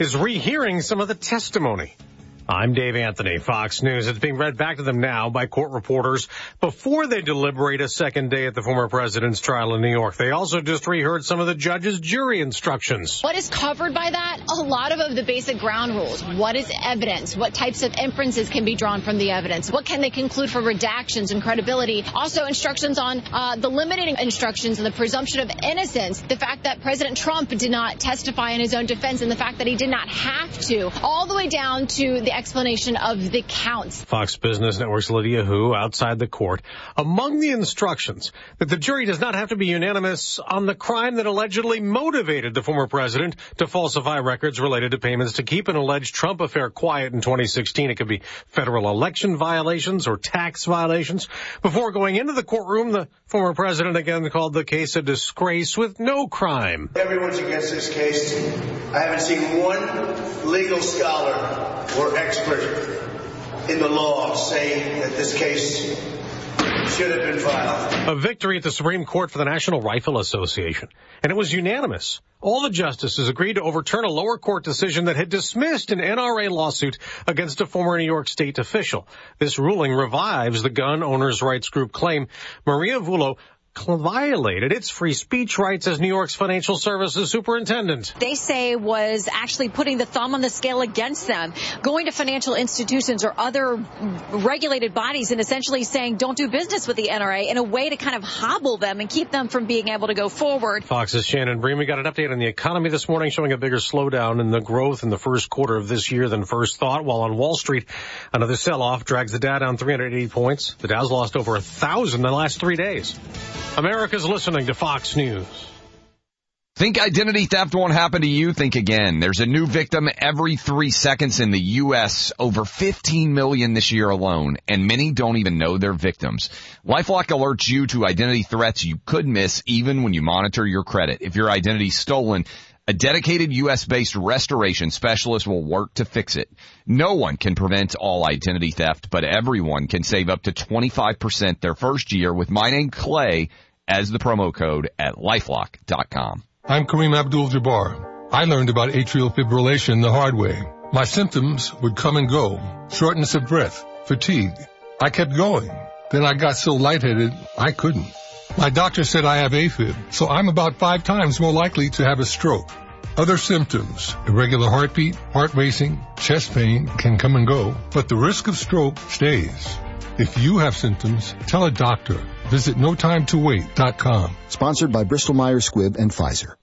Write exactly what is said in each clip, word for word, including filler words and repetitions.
is rehearing some of the testimony. I'm Dave Anthony, Fox News. It's being read back to them now by court reporters before they deliberate a second day at the former president's trial in New York. They also just reheard some of the judge's jury instructions. What is covered by that? A lot of the basic ground rules. What is evidence? What types of inferences can be drawn from the evidence? What can they conclude for redactions and credibility? Also instructions on uh, the limiting instructions and the presumption of innocence. The fact that President Trump did not testify in his own defense and the fact that he did not have to. All the way down to the explanation of the counts. Fox Business Network's Lydia Hu outside the court. Among the instructions, that the jury does not have to be unanimous on the crime that allegedly motivated the former president to falsify records related to payments to keep an alleged Trump affair quiet in twenty sixteen. It could be federal election violations or tax violations. Before going into the courtroom, the former president again called the case a disgrace with no crime. Everyone's against this case. I haven't seen one legal scholar or expert in the law say that this case should have been filed. A victory at the Supreme Court for the National Rifle Association, and it was unanimous. All the justices agreed to overturn a lower court decision that had dismissed an N R A lawsuit against a former New York State official. This ruling revives the gun owners' rights group claim Maria Vullo violated its free speech rights as New York's financial services superintendent. They say was actually putting the thumb on the scale against them, going to financial institutions or other regulated bodies and essentially saying don't do business with the N R A in a way to kind of hobble them and keep them from being able to go forward. Fox's Shannon Bream. We got an update on the economy this morning showing a bigger slowdown in the growth in the first quarter of this year than first thought, while on Wall Street another sell-off drags the Dow down three hundred eighty points. The Dow's lost over a thousand in the last three days. America's listening to Fox News. Think identity theft won't happen to you? Think again. There's a new victim every three seconds in the U S, over fifteen million this year alone, and many don't even know they're victims. LifeLock alerts you to identity threats you could miss even when you monitor your credit. If your identity's stolen, a dedicated U S-based restoration specialist will work to fix it. No one can prevent all identity theft, but everyone can save up to twenty-five percent their first year with my name Clay as the promo code at lifelock dot com. I'm Kareem Abdul-Jabbar. I learned about atrial fibrillation the hard way. My symptoms would come and go. Shortness of breath, fatigue. I kept going. Then I got so lightheaded, I couldn't. My doctor said I have AFib, so I'm about five times more likely to have a stroke. Other symptoms, irregular heartbeat, heart racing, chest pain can come and go, but the risk of stroke stays. If you have symptoms, tell a doctor. Visit no time to wait dot com. Sponsored by Bristol Myers Squibb and Pfizer.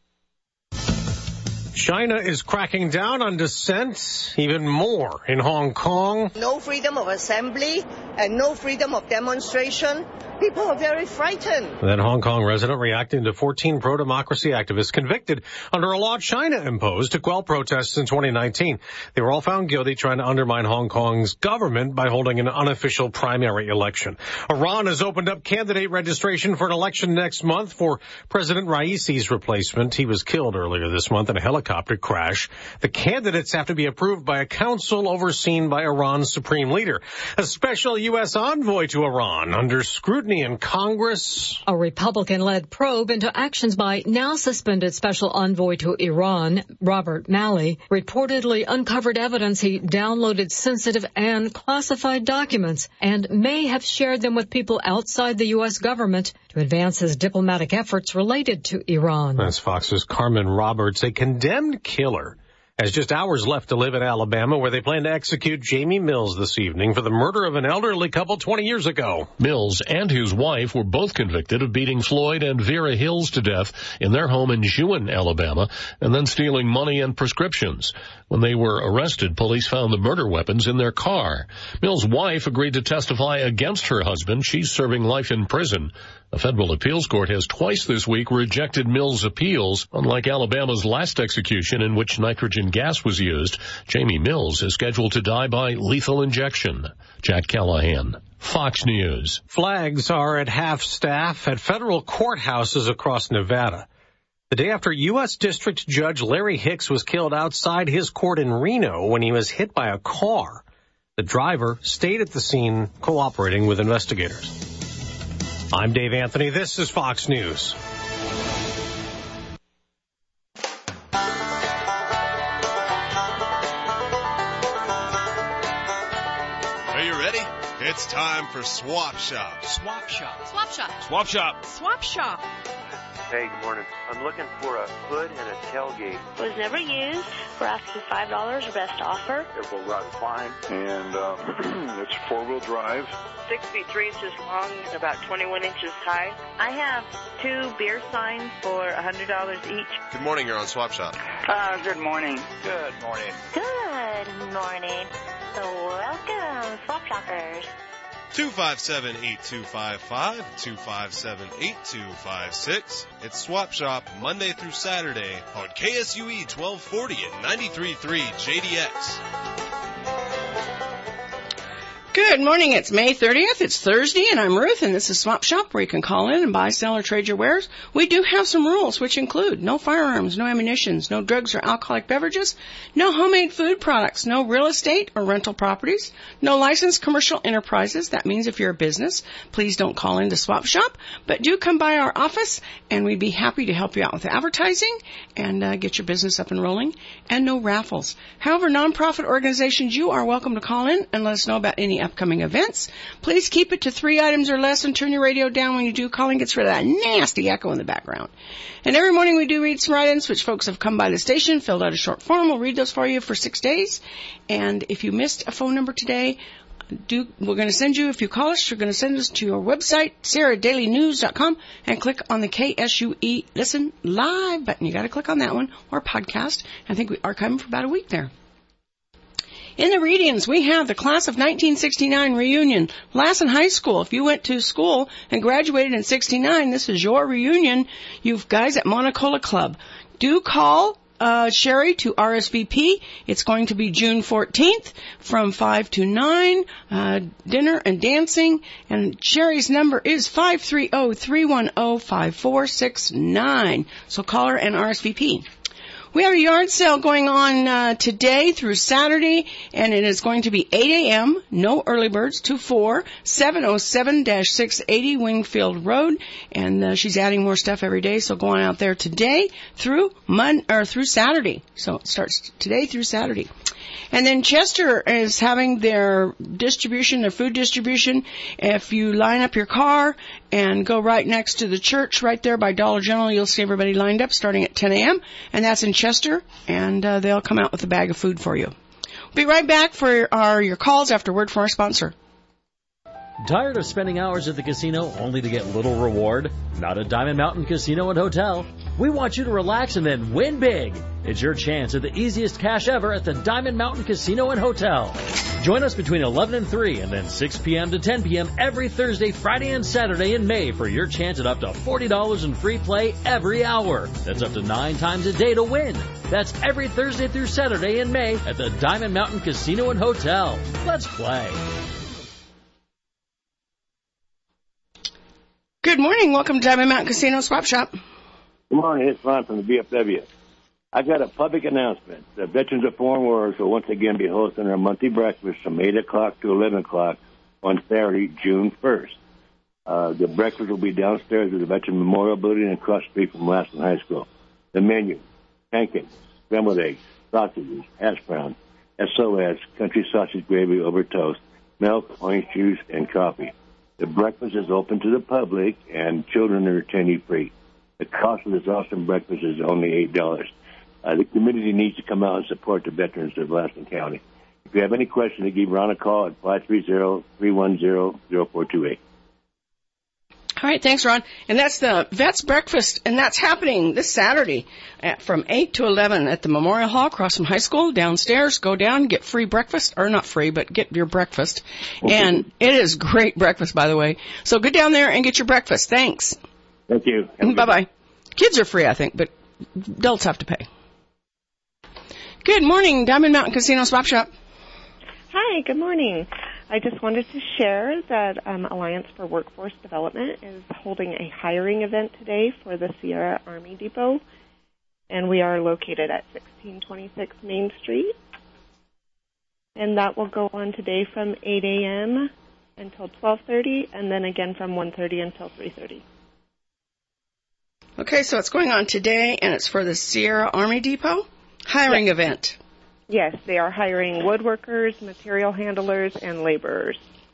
China is cracking down on dissent even more in Hong Kong. No freedom of assembly and no freedom of demonstration. People are very frightened. That Hong Kong resident reacting to fourteen pro-democracy activists convicted under a law China imposed to quell protests in twenty nineteen. They were all found guilty trying to undermine Hong Kong's government by holding an unofficial primary election. Iran has opened up candidate registration for an election next month for President Raisi's replacement. He was killed earlier this month in a helicopter crash. The candidates have to be approved by a council overseen by Iran's supreme leader. A special U S envoy to Iran under scrutiny in Congress. A Republican-led probe into actions by now suspended special envoy to Iran, Robert Malley, reportedly uncovered evidence he downloaded sensitive and classified documents and may have shared them with people outside the U S government to advance his diplomatic efforts related to Iran. That's Fox's Carmen Roberts, a condemned killer, has just hours left to live in Alabama, where they plan to execute Jamie Mills this evening for the murder of an elderly couple twenty years ago. Mills and his wife were both convicted of beating Floyd and Vera Hills to death in their home in Jewin, Alabama, and then stealing money and prescriptions. When they were arrested, police found the murder weapons in their car. Mills' wife agreed to testify against her husband. She's serving life in prison. A federal appeals court has twice this week rejected Mills' appeals. Unlike Alabama's last execution in which nitrogen gas was used, Jamie Mills is scheduled to die by lethal injection. Jack Callahan, Fox News. Flags are at half staff at federal courthouses across Nevada. The day after U S District Judge Larry Hicks was killed outside his court in Reno when he was hit by a car. The driver stayed at the scene cooperating with investigators. I'm Dave Anthony. This is Fox News. ready? It's time for Swap Shop. Swap Shop. Swap Shop. Swap Shop. Swap Shop. Hey, good morning. I'm looking for a hood and a tailgate. Was never used. We're asking five dollars, best offer. It will run fine, and uh, it's four-wheel drive. sixty-three inches long, about twenty-one inches high. I have two beer signs for one hundred dollars each. Good morning, you're on Swap Shop. Uh, good morning. Good morning. Good morning. So welcome, Swap Shoppers. two five seven, eight two five five, two five seven, eight two five six. It's Swap Shop Monday through Saturday on K S U E twelve forty and ninety-three point three J D X. Good morning. It's May thirtieth. It's Thursday, and I'm Ruth, and this is Swap Shop, where you can call in and buy, sell, or trade your wares. We do have some rules, which include no firearms, no ammunitions, no drugs or alcoholic beverages, no homemade food products, no real estate or rental properties, no licensed commercial enterprises. That means if you're a business, please don't call into Swap Shop, but do come by our office, and we'd be happy to help you out with advertising and uh, get your business up and rolling, and no raffles. However, nonprofit organizations, you are welcome to call in and let us know about any upcoming events. Please keep it to three items or less and turn your radio down when you do. Calling gets rid of that nasty echo in the background. And every morning we do read some write-ins, which folks have come by the station, filled out a short form. We'll read those for you for six days. And if you missed a phone number today, do we're going to send you, if you call us, you're going to send us to your website, sarah daily news dot com, and click on the K S U E Listen Live button. You got to click on that one, or podcast. I think we archive them for about a week there. In the readings, we have the class of nineteen sixty-nine reunion. Lassen High School. If you went to school and graduated in sixty-nine, this is your reunion. You guys at Monacola Club. Do call uh Sherry to R S V P. It's going to be June fourteenth from five to nine. Uh dinner and dancing. And Sherry's number is five three zero, three one zero, five four six nine. So call her and R S V P. We have a yard sale going on uh, today through Saturday, and it is going to be eight a.m., no early birds, to four, seven oh seven dash six eighty Wingfield Road, and uh, she's adding more stuff every day, so go on out there today through Mon- or through Saturday. So it starts today through Saturday. And then Chester is having their distribution, their food distribution. If you line up your car and go right next to the church right there by Dollar General, you'll see everybody lined up starting at ten a.m. And that's in Chester, and uh, they'll come out with a bag of food for you. We'll be right back for our your calls after word from our sponsor. Tired of spending hours at the casino only to get little reward? Not at Diamond Mountain Casino and Hotel. We want you to relax and then win big. It's your chance at the easiest cash ever at the Diamond Mountain Casino and Hotel. Join us between eleven and three and then six p.m. to ten p.m. every Thursday, Friday, and Saturday in May for your chance at up to forty dollars in free play every hour. That's up to nine times a day to win. That's every Thursday through Saturday in May at the Diamond Mountain Casino and Hotel. Let's play. Good morning. Welcome to Diamond Mountain Casino Swap Shop. Good morning. It's Ron from the B F W. I got a public announcement. The Veterans of Foreign Wars will once again be hosting our monthly breakfast from eight o'clock to eleven o'clock on Saturday, June first. Uh, the breakfast will be downstairs at the Veteran Memorial Building across the street from Lassen High School. The menu: pancakes, scrambled eggs, sausages, hash browns, S O S, country sausage gravy over toast, milk, orange juice, and coffee. The breakfast is open to the public, and children are attendee free. The cost of this awesome breakfast is only eight dollars. Uh, the community needs to come out and support the veterans of Lassen County. If you have any questions, give Ron a call at five three zero, three one zero, zero four two eight. All right, thanks, Ron. And that's the Vets Breakfast, and that's happening this Saturday at, from eight to eleven at the Memorial Hall across from high school. Downstairs, go down, get free breakfast, or not free, but get your breakfast. Okay. And it is great breakfast, by the way. So go down there and get your breakfast. Thanks. Thank you. Bye-bye. Kids are free, I think, but adults have to pay. Good morning, Diamond Mountain Casino Swap Shop. Hi, good morning. I just wanted to share that um, Alliance for Workforce Development is holding a hiring event today for the Sierra Army Depot, and we are located at sixteen twenty-six Main Street. And that will go on today from eight a.m. until twelve thirty, and then again from one thirty until three thirty. Okay, so it's going on today, and it's for the Sierra Army Depot hiring yes. event. Yes, they are hiring woodworkers, material handlers, and laborers.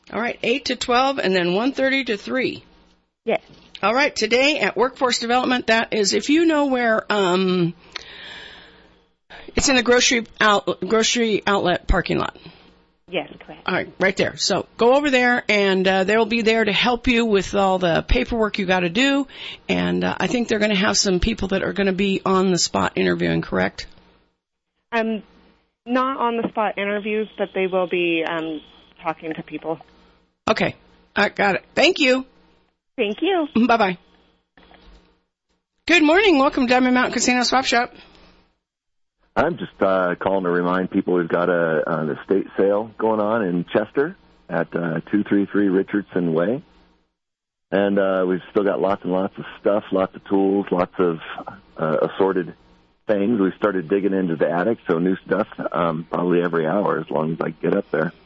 All right, eight to twelve, and then one thirty to three. Yes. All right, today at Workforce Development, that is, if you know where, um, it's in the grocery out, grocery outlet parking lot. Yes, correct. All right, right there. So go over there, and uh, they'll be there to help you with all the paperwork you got to do. And uh, I think they're going to have some people that are going to be on the spot interviewing, correct? Um, not on the spot interviews, but they will be um, talking to people. Okay, all right, got it. Thank you. Thank you. Bye bye. Good morning. Welcome to Diamond Mountain Casino Swap Shop. I'm just uh, calling to remind people we've got a an estate sale going on in Chester at uh, two thirty-three Richardson Way. And uh, we've still got lots and lots of stuff, lots of tools, lots of uh, assorted things. We started digging into the attic, so new stuff um, probably every hour as long as I get up there.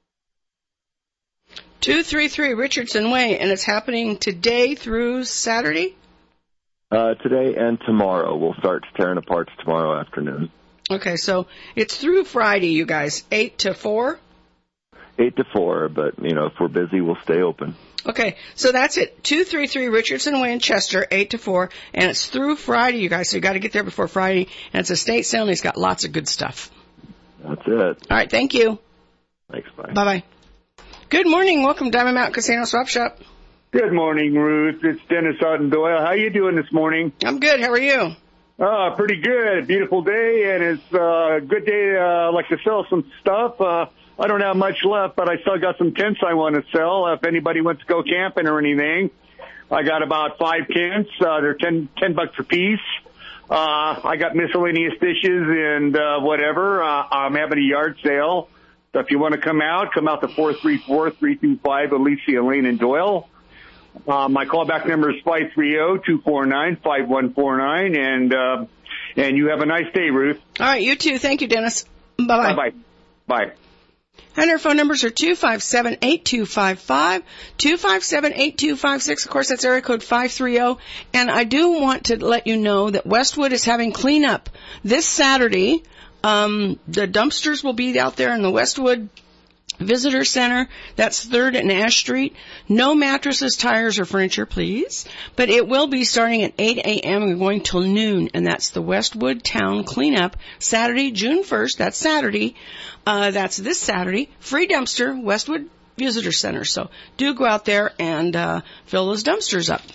two thirty-three Richardson Way, and it's happening today through Saturday? Uh, today and tomorrow. We'll start tearing apart tomorrow afternoon. Okay, so it's through Friday, you guys, eight to four? eight to four, but, you know, if we're busy, we'll stay open. Okay, so that's it. two thirty-three Richardson Way in Chester, eight to four, and it's through Friday, you guys, so you got to get there before Friday, and it's a estate sale, and he's got lots of good stuff. That's it. All right, thank you. Thanks, bye. Bye-bye. Good morning. Welcome to Diamond Mountain Casino Swap Shop. Good morning, Ruth. It's Dennis Otten Doyle. How you doing this morning? I'm good. How are you? Uh, pretty good. Beautiful day, and it's uh, a good day. Uh, I like to sell some stuff. Uh, I don't have much left, but I still got some tents I want to sell. If anybody wants to go camping or anything, I got about five tents. Uh, they're ten, ten bucks a piece. Uh, I got miscellaneous dishes and uh, whatever. Uh, I'm having a yard sale. So if you want to come out, come out to four three four, three two five Alicia Lane in Doyle. Uh, my callback number is five three zero, two four nine, five one four nine, and uh, and you have a nice day, Ruth. All right, you too. Thank you, Dennis. Bye-bye. Bye-bye. Bye. And our phone numbers are two five seven, eight two five five, two five seven, eight two five six. Of course, that's area code five three zero. And I do want to let you know that Westwood is having cleanup this Saturday. Um, the dumpsters will be out there in the Westwood Visitor Center. That's third and Ash Street. No mattresses, tires, or furniture, please. But it will be starting at eight a.m. and going till noon. And that's the Westwood Town Cleanup, Saturday, June first. That's Saturday. Uh, that's this Saturday. Free dumpster, Westwood Visitor Center. So do go out there and uh, fill those dumpsters up.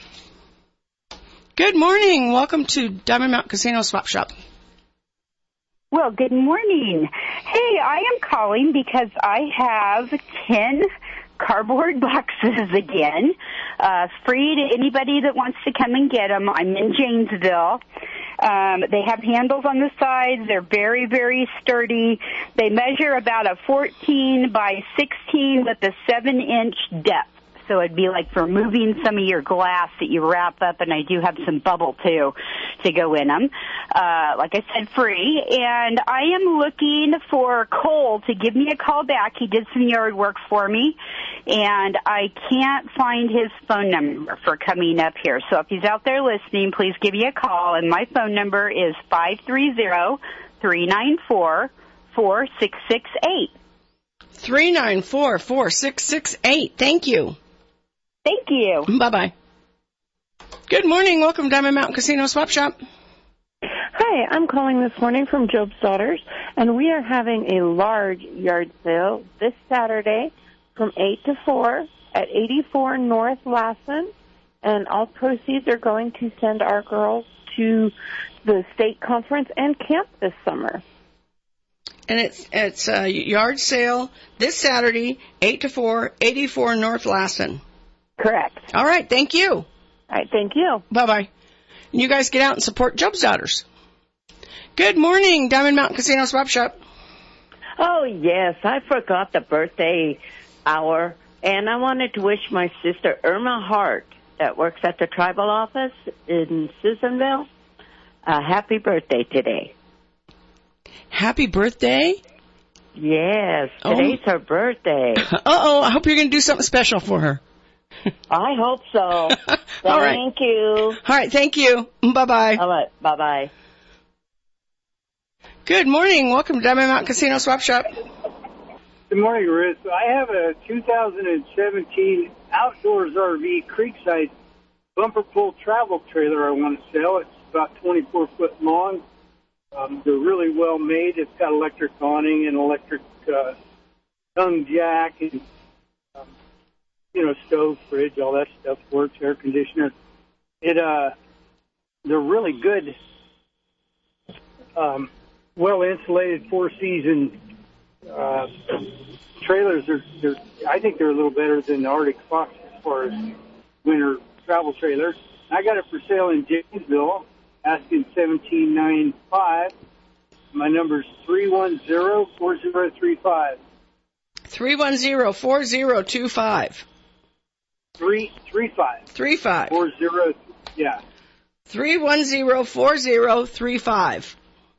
Good morning. Welcome to Diamond Mountain Casino Swap Shop. Well, good morning. Hey, I am calling because I have ten cardboard boxes again, uh, free to anybody that wants to come and get them. I'm in Janesville. Um, they have handles on the sides. They're very, very sturdy. They measure about a fourteen by sixteen with a seven inch depth. So it'd be like for moving some of your glass that you wrap up, and I do have some bubble, too, to go in them. Uh, like I said, free. And I am looking for Cole to give me a call back. He did some yard work for me, and I can't find his phone number for coming up here. So if he's out there listening, please give me a call, and my phone number is five three zero, three nine four, four six six eight. three nine four, four six six eight. Thank you. Thank you. Bye-bye. Good morning. Welcome to Diamond Mountain Casino Swap Shop. Hi, I'm calling this morning from Job's Daughters, and we are having a large yard sale this Saturday from eight to four at eighty-four North Lassen, and all proceeds are going to send our girls to the state conference and camp this summer. And it's it's a yard sale this Saturday, eight to four, eighty-four North Lassen. Correct. All right, thank you. All right, thank you. Bye-bye. And you guys get out and support Job's Daughters. Good morning, Diamond Mountain Casino Swap Shop. Oh, yes, I forgot the birthday hour, and I wanted to wish my sister Irma Hart, that works at the tribal office in Susanville, a happy birthday today. Happy birthday? Yes, today's oh. her birthday. Uh-oh, I hope you're going to do something special for her. I hope so. All Thank right. you. All right, thank you. Bye-bye. All right, bye-bye. Good morning. Welcome to Diamond Mountain Casino Swap Shop. Good morning, Ruth. I have a two thousand seventeen Outdoors R V Creekside bumper pull travel trailer I want to sell. It's about twenty-four foot long. Um, they're really well made. It's got electric awning and electric uh, tongue jack and, um, you know, stove, fridge, all that stuff works, air conditioner. It, uh, they're really good, um, well-insulated, four-season uh, trailers. Are, they're, I think they're a little better than the Arctic Fox as far as winter travel trailers. I got it for sale in Janesville, asking seventeen ninety-five. My number's three one zero, four zero three five. three one zero, four zero two five. Three, three five. Three five. Four zero, yeah. Three one zero, four zero three five.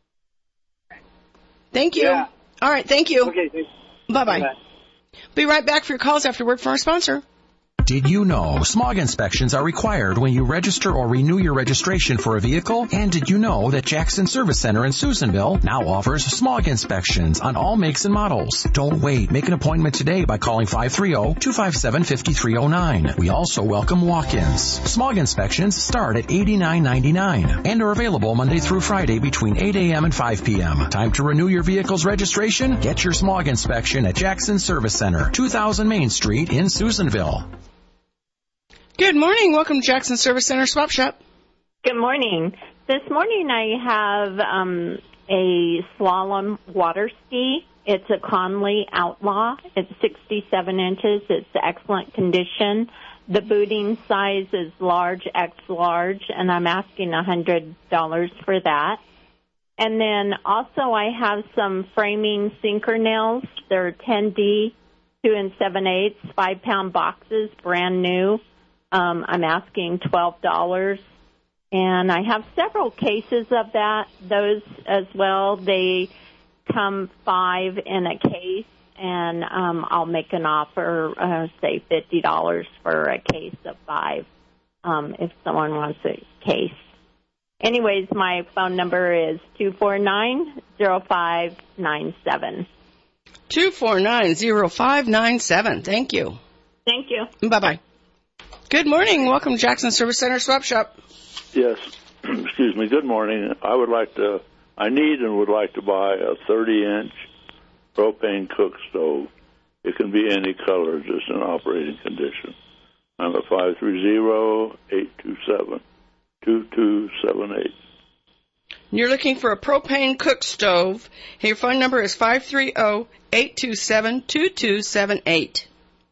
Thank you. Yeah. All right, thank you. Okay, thanks. Bye-bye. Bye-bye. Be right back for your calls after word from our sponsor. Did you know smog inspections are required when you register or renew your registration for a vehicle? And did you know that Jackson Service Center in Susanville now offers smog inspections on all makes and models? Don't wait. Make an appointment today by calling five three zero, two five seven, five three zero nine. We also welcome walk-ins. Smog inspections start at eighty-nine ninety-nine and are available Monday through Friday between eight a.m. and five p.m. Time to renew your vehicle's registration? Get your smog inspection at Jackson Service Center, two thousand Main Street in Susanville. Good morning. Welcome to Jackson Service Center Swap Shop. Good morning. This morning I have um, a slalom water ski. It's a Conley Outlaw. It's sixty-seven inches. It's excellent condition. The booting size is large, X large, and I'm asking one hundred dollars for that. And then also I have some framing sinker nails. They're ten D, two and seven eighths, five pound boxes, brand new. Um, I'm asking twelve dollars, and I have several cases of that, those as well. They come five in a case, and um, I'll make an offer, uh, say fifty dollars for a case of five um, if someone wants a case. Anyways, my phone number is two four nine, zero five nine seven. two four nine, zero five nine seven. Thank you. Thank you. Bye-bye. Good morning. Welcome to Jackson Service Center Swap Shop. Yes. Excuse me. Good morning. I would like to, I need and would like to buy a thirty inch propane cook stove. It can be any color, just in operating condition. I'm at five three zero, eight two seven, two two seven eight. You're looking for a propane cook stove. Your phone number is five three zero, eight two seven, two two seven eight.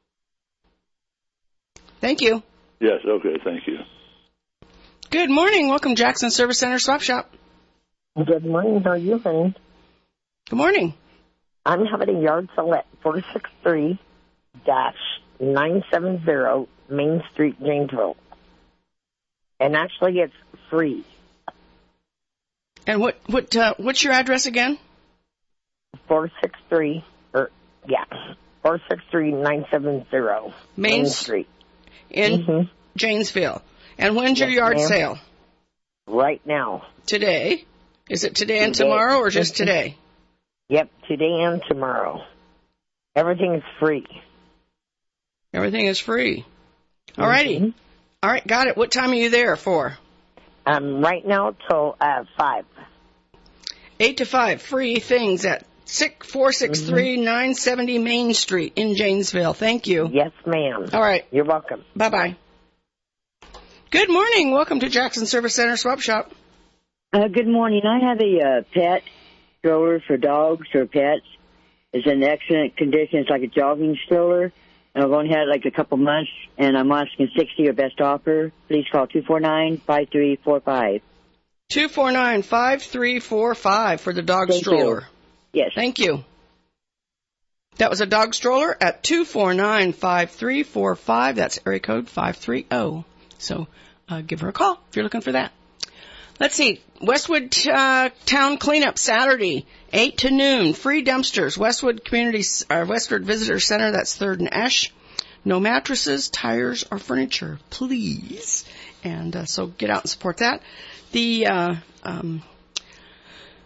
Thank you. Yes, okay, thank you. Good morning. Welcome, Jackson Service Center Swap Shop. Good morning. How are you, honey? Good morning. I'm having a yard sale at four six three nine seven zero Main Street, Janesville. And actually, it's free. And what what uh, what's your address again? four six three, or yeah, four six three nine seven zero Main, Main Street. In mm-hmm. Janesville. And when's your yes, yard ma'am. sale? Right now. Today? Is it today and today. tomorrow or just today? Yep, today and tomorrow. Everything is free. Everything is free. All righty. Mm-hmm. All right, got it. What time are you there for? Um, right now till uh, five. Eight to five. Free things at four six three, nine seventy Main Street in Janesville. Thank you. Yes, ma'am. All right. You're welcome. Bye-bye. Good morning. Welcome to Jackson Service Center Swap Shop. Uh, good morning. I have a uh, pet stroller for dogs or pets. It's in excellent condition. It's like a jogging stroller. And I've only had it like a couple months, and I'm asking sixty or best offer. Please call two four nine, five three four five. two four nine, five three four five for the dog Thank stroller. You. Yes. Thank you. That was a dog stroller at two four nine, five three four five. That's area code five three zero. So uh, give her a call if you're looking for that. Let's see. Westwood uh, Town Cleanup Saturday, eight to noon. Free dumpsters. Westwood Community, uh, Westwood Visitor Center. That's third and Ash. No mattresses, tires, or furniture, please. And uh, so get out and support that. The uh, um,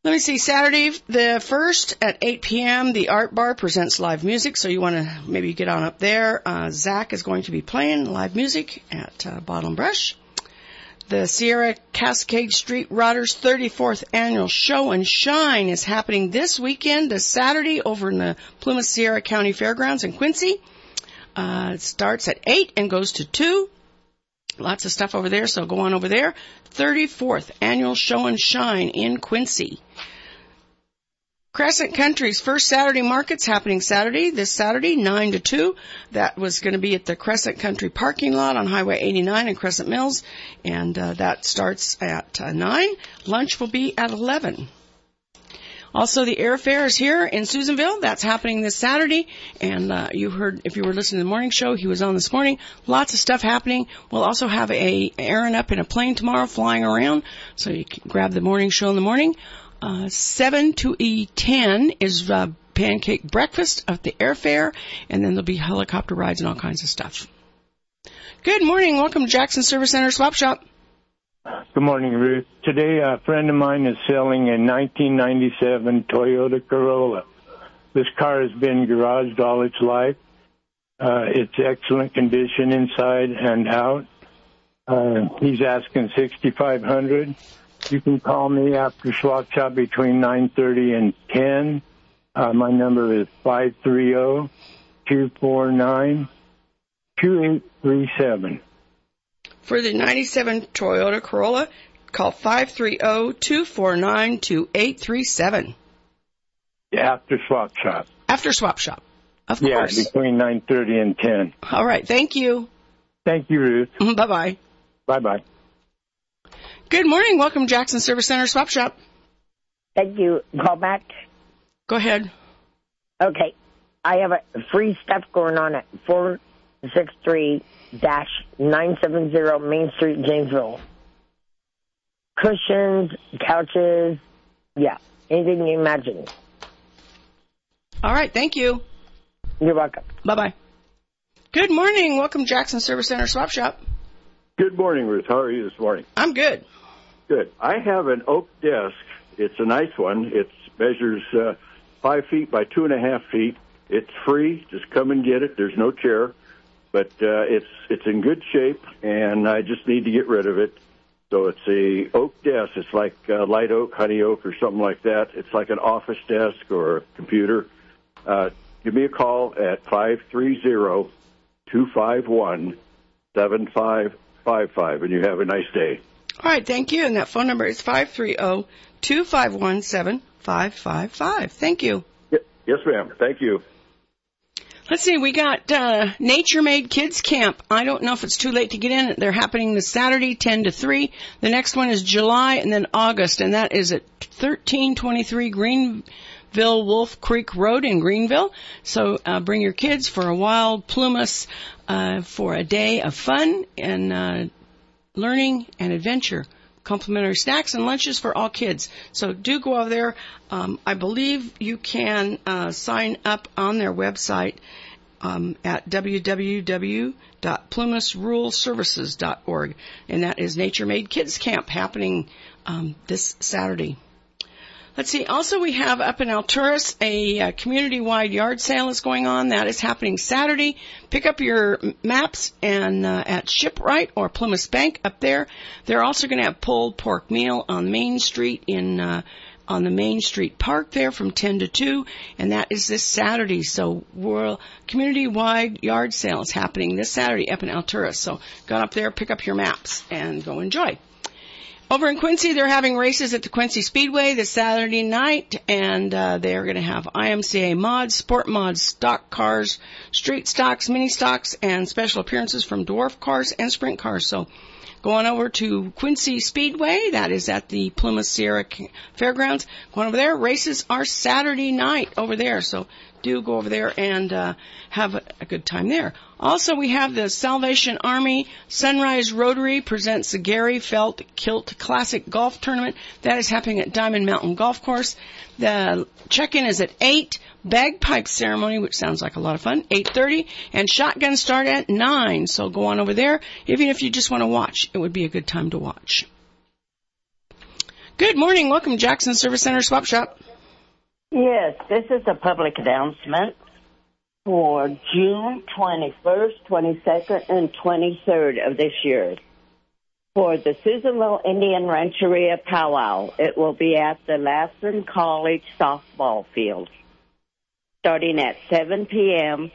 Let me see, Saturday the first at eight p.m., the Art Bar presents live music, so you want to maybe get on up there. Uh, Zach is going to be playing live music at uh, Bottle and Brush. The Sierra Cascade Street Rodders thirty-fourth Annual Show and Shine is happening this weekend, this Saturday, over in the Plymouth Sierra County Fairgrounds in Quincy. Uh, it starts at eight and goes to two. Lots of stuff over there, so go on over there. thirty-fourth Annual Show and Shine in Quincy. Crescent Country's first Saturday market's happening Saturday, this Saturday, nine to two. That was going to be at the Crescent Country parking lot on Highway eighty-nine in Crescent Mills, and uh, that starts at uh, nine. Lunch will be at eleven. Also, the airfare is here in Susanville. That's happening this Saturday. And uh, you heard, if you were listening to the morning show, he was on this morning. Lots of stuff happening. We'll also have a Aaron up in a plane tomorrow flying around, so you can grab the morning show in the morning. Uh, seven to ten is uh, pancake breakfast at the airfare, and then there'll be helicopter rides and all kinds of stuff. Good morning. Welcome to Jackson Service Center Swap Shop. Good morning, Ruth. Today, a friend of mine is selling a nineteen ninety-seven Toyota Corolla. This car has been garaged all its life. Uh, it's excellent condition inside and out. Uh, he's asking sixty-five hundred dollars. You can call me after swap shop between nine thirty and ten. Uh, my number is five three zero, two four nine, two eight three seven. For the ninety-seven Toyota Corolla, call five three zero, two four nine, two eight three seven. Yeah, after swap shop. After swap shop, of yeah, course. Yeah, between nine thirty and ten. All right, thank you. Thank you, Ruth. Bye-bye. Bye-bye. Good morning. Welcome, Jackson Service Center Swap Shop. Thank you. Call back. Go ahead. Okay. I have a free stuff going on at four six three nine seven zero Main Street, Janesville. Cushions, couches, yeah, anything you imagine. All right. Thank you. You're welcome. Bye-bye. Good morning. Welcome, Jackson Service Center Swap Shop. Good morning, Ruth. How are you this morning? I'm good. Good. I have an oak desk. It's a nice one. It measures uh, five feet by two and a half feet. It's free. Just come and get it. There's no chair, but uh, it's it's in good shape, and I just need to get rid of it. So it's a oak desk. It's like uh, light oak, honey oak, or something like that. It's like an office desk or a computer. Uh, give me a call at five three zero, two five one, seven five five five, and you have a nice day. All right, thank you. And that phone number is five three zero, two five one, seven five five five. Thank you. Yes, ma'am. Thank you. Let's see, we got uh, Nature Made Kids Camp. I don't know if it's too late to get in. They're happening this Saturday, ten to three. The next one is July and then August, and that is at thirteen twenty-three Greenville Wolf Creek Road in Greenville. So uh, bring your kids for a wild Plymouth uh, for a day of fun and uh, learning and adventure. Complimentary snacks and lunches for all kids. So do go over there. Um, I believe you can uh, sign up on their website um, at w w w dot plymouth rural services dot org. And that is Nature Made Kids Camp happening um, this Saturday. Let's see. Also, we have up in Alturas a, a community-wide yard sale is going on. That is happening Saturday. Pick up your maps and uh, at Shipwright or Plymouth Bank up there. They're also going to have pulled pork meal on Main Street in uh, on the Main Street Park there from ten to two, and that is this Saturday. So, we're community-wide yard sale is happening this Saturday up in Alturas. So, go up there, pick up your maps, and go enjoy. Over in Quincy, they're having races at the Quincy Speedway this Saturday night, and uh, they're going to have I M C A mods, sport mods, stock cars, street stocks, mini stocks, and special appearances from dwarf cars and sprint cars. So go on over to Quincy Speedway. That is at the Plymouth Sierra Fairgrounds. Go on over there. Races are Saturday night over there, so do go over there and uh, have a, a good time there. Also, we have the Salvation Army Sunrise Rotary presents the Gary Felt Kilt Classic Golf Tournament. That is happening at Diamond Mountain Golf Course. The check-in is at eight. Bagpipe ceremony, which sounds like a lot of fun, eight thirty. And shotgun start at nine. So go on over there. Even if you just want to watch, it would be a good time to watch. Good morning. Welcome, Jackson Service Center Swap Shop. Yes, this is a public announcement for June twenty-first, twenty-second, and twenty-third of this year for the Susanville Indian Rancheria Powwow. It will be at the Lassen College softball field starting at seven p.m.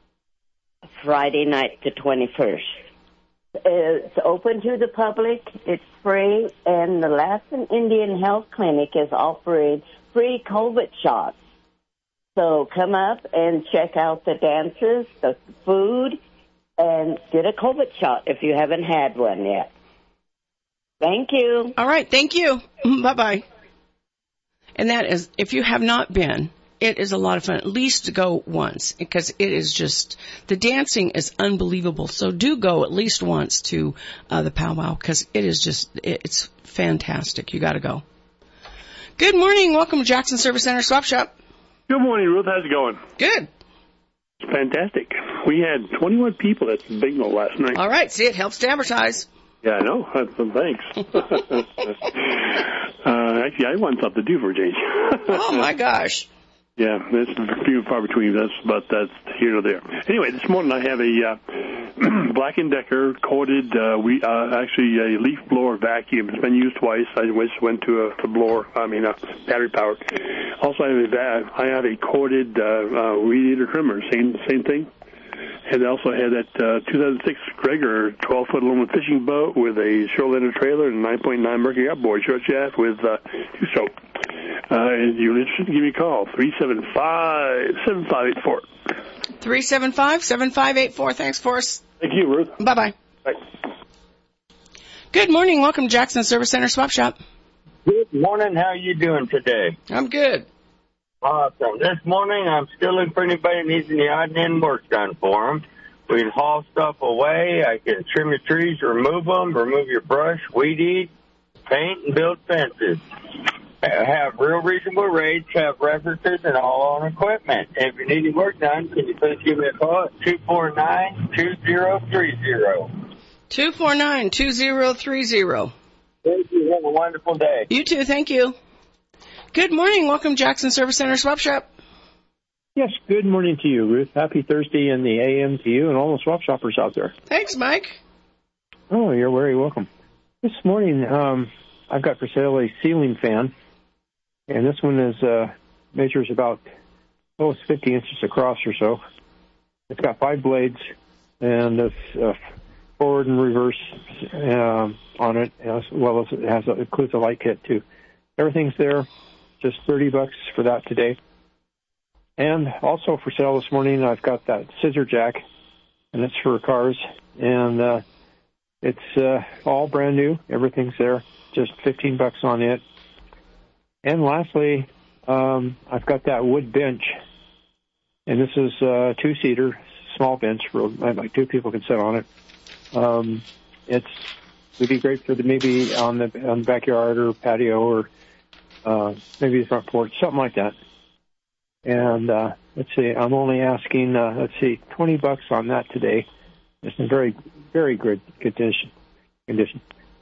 Friday night, the twenty-first. It's open to the public. It's free, and the Lassen Indian Health Clinic is offering free COVID shots. So come up and check out the dances, the food, and get a COVID shot if you haven't had one yet. Thank you. All right, thank you. Bye-bye. And that is, if you have not been, it is a lot of fun. At least go once, because it is just, the dancing is unbelievable. So do go at least once to uh, the powwow, because it is just, it, it's fantastic. You got to go. Good morning. Welcome to Jackson Service Center Swap Shop. Good morning, Ruth. How's it going? Good. Fantastic. We had twenty-one people at the bingo last night. All right. See, it helps to advertise. Yeah, I know. Thanks. uh, actually, I want something to do for a change. Oh, my gosh. Yeah, that's few and far between. That's but that's here or there. Anyway, this morning I have a uh, Black and Decker coated, uh, we uh, actually a leaf blower vacuum. It's been used twice. I just went to a to blower. I mean, a battery powered. Also, I have a, I have a coated uh, uh, weed eater trimmer. Same same thing. And I also had that uh, two thousand six Gregor twelve foot aluminum fishing boat with a Shoreline trailer and nine point nine Mercury outboard short shaft with uh, two stroke. Uh, and you're interested, give me a call, three seven five, seven five eight four. three seven five, seven five eight four. Thanks, Forrest. Thank you, Ruth. Bye-bye. Bye. Good morning. Welcome to Jackson Service Center Swap Shop. Good morning. How are you doing today? I'm good. Awesome. This morning, I'm still looking for anybody that needs any odd and end work done for them. We can haul stuff away. I can trim your trees, remove them, remove your brush, weed eat, paint, and build fences. Have real reasonable rates, have references, and all on equipment. If you need any work done, can you please give me a call at two four nine, two zero three zero. two four nine, two zero three zero. Thank you. Have a wonderful day. You too. Thank you. Good morning. Welcome, Jackson Service Center Swap Shop. Yes, good morning to you, Ruth. Happy Thursday in the A M to you and all the swap shoppers out there. Thanks, Mike. Oh, you're very welcome. This morning, um, I've got for sale a ceiling fan. And this one is uh, measures about, oh, it's fifty inches across or so. It's got five blades and it's uh, forward and reverse um, on it, as well as it has a, it includes a light kit too. Everything's there, just thirty bucks for that today. And also for sale this morning, I've got that scissor jack, and it's for cars, and uh, it's uh, all brand new. Everything's there, just fifteen bucks on it. And lastly, um, I've got that wood bench, and this is a two-seater, small bench, for like two people can sit on it. Um, it's would be great for the maybe on the on the backyard or patio or uh, maybe the front porch, something like that. And uh, let's see, I'm only asking, uh, let's see, twenty bucks on that today. It's in very, very good condition. Condition.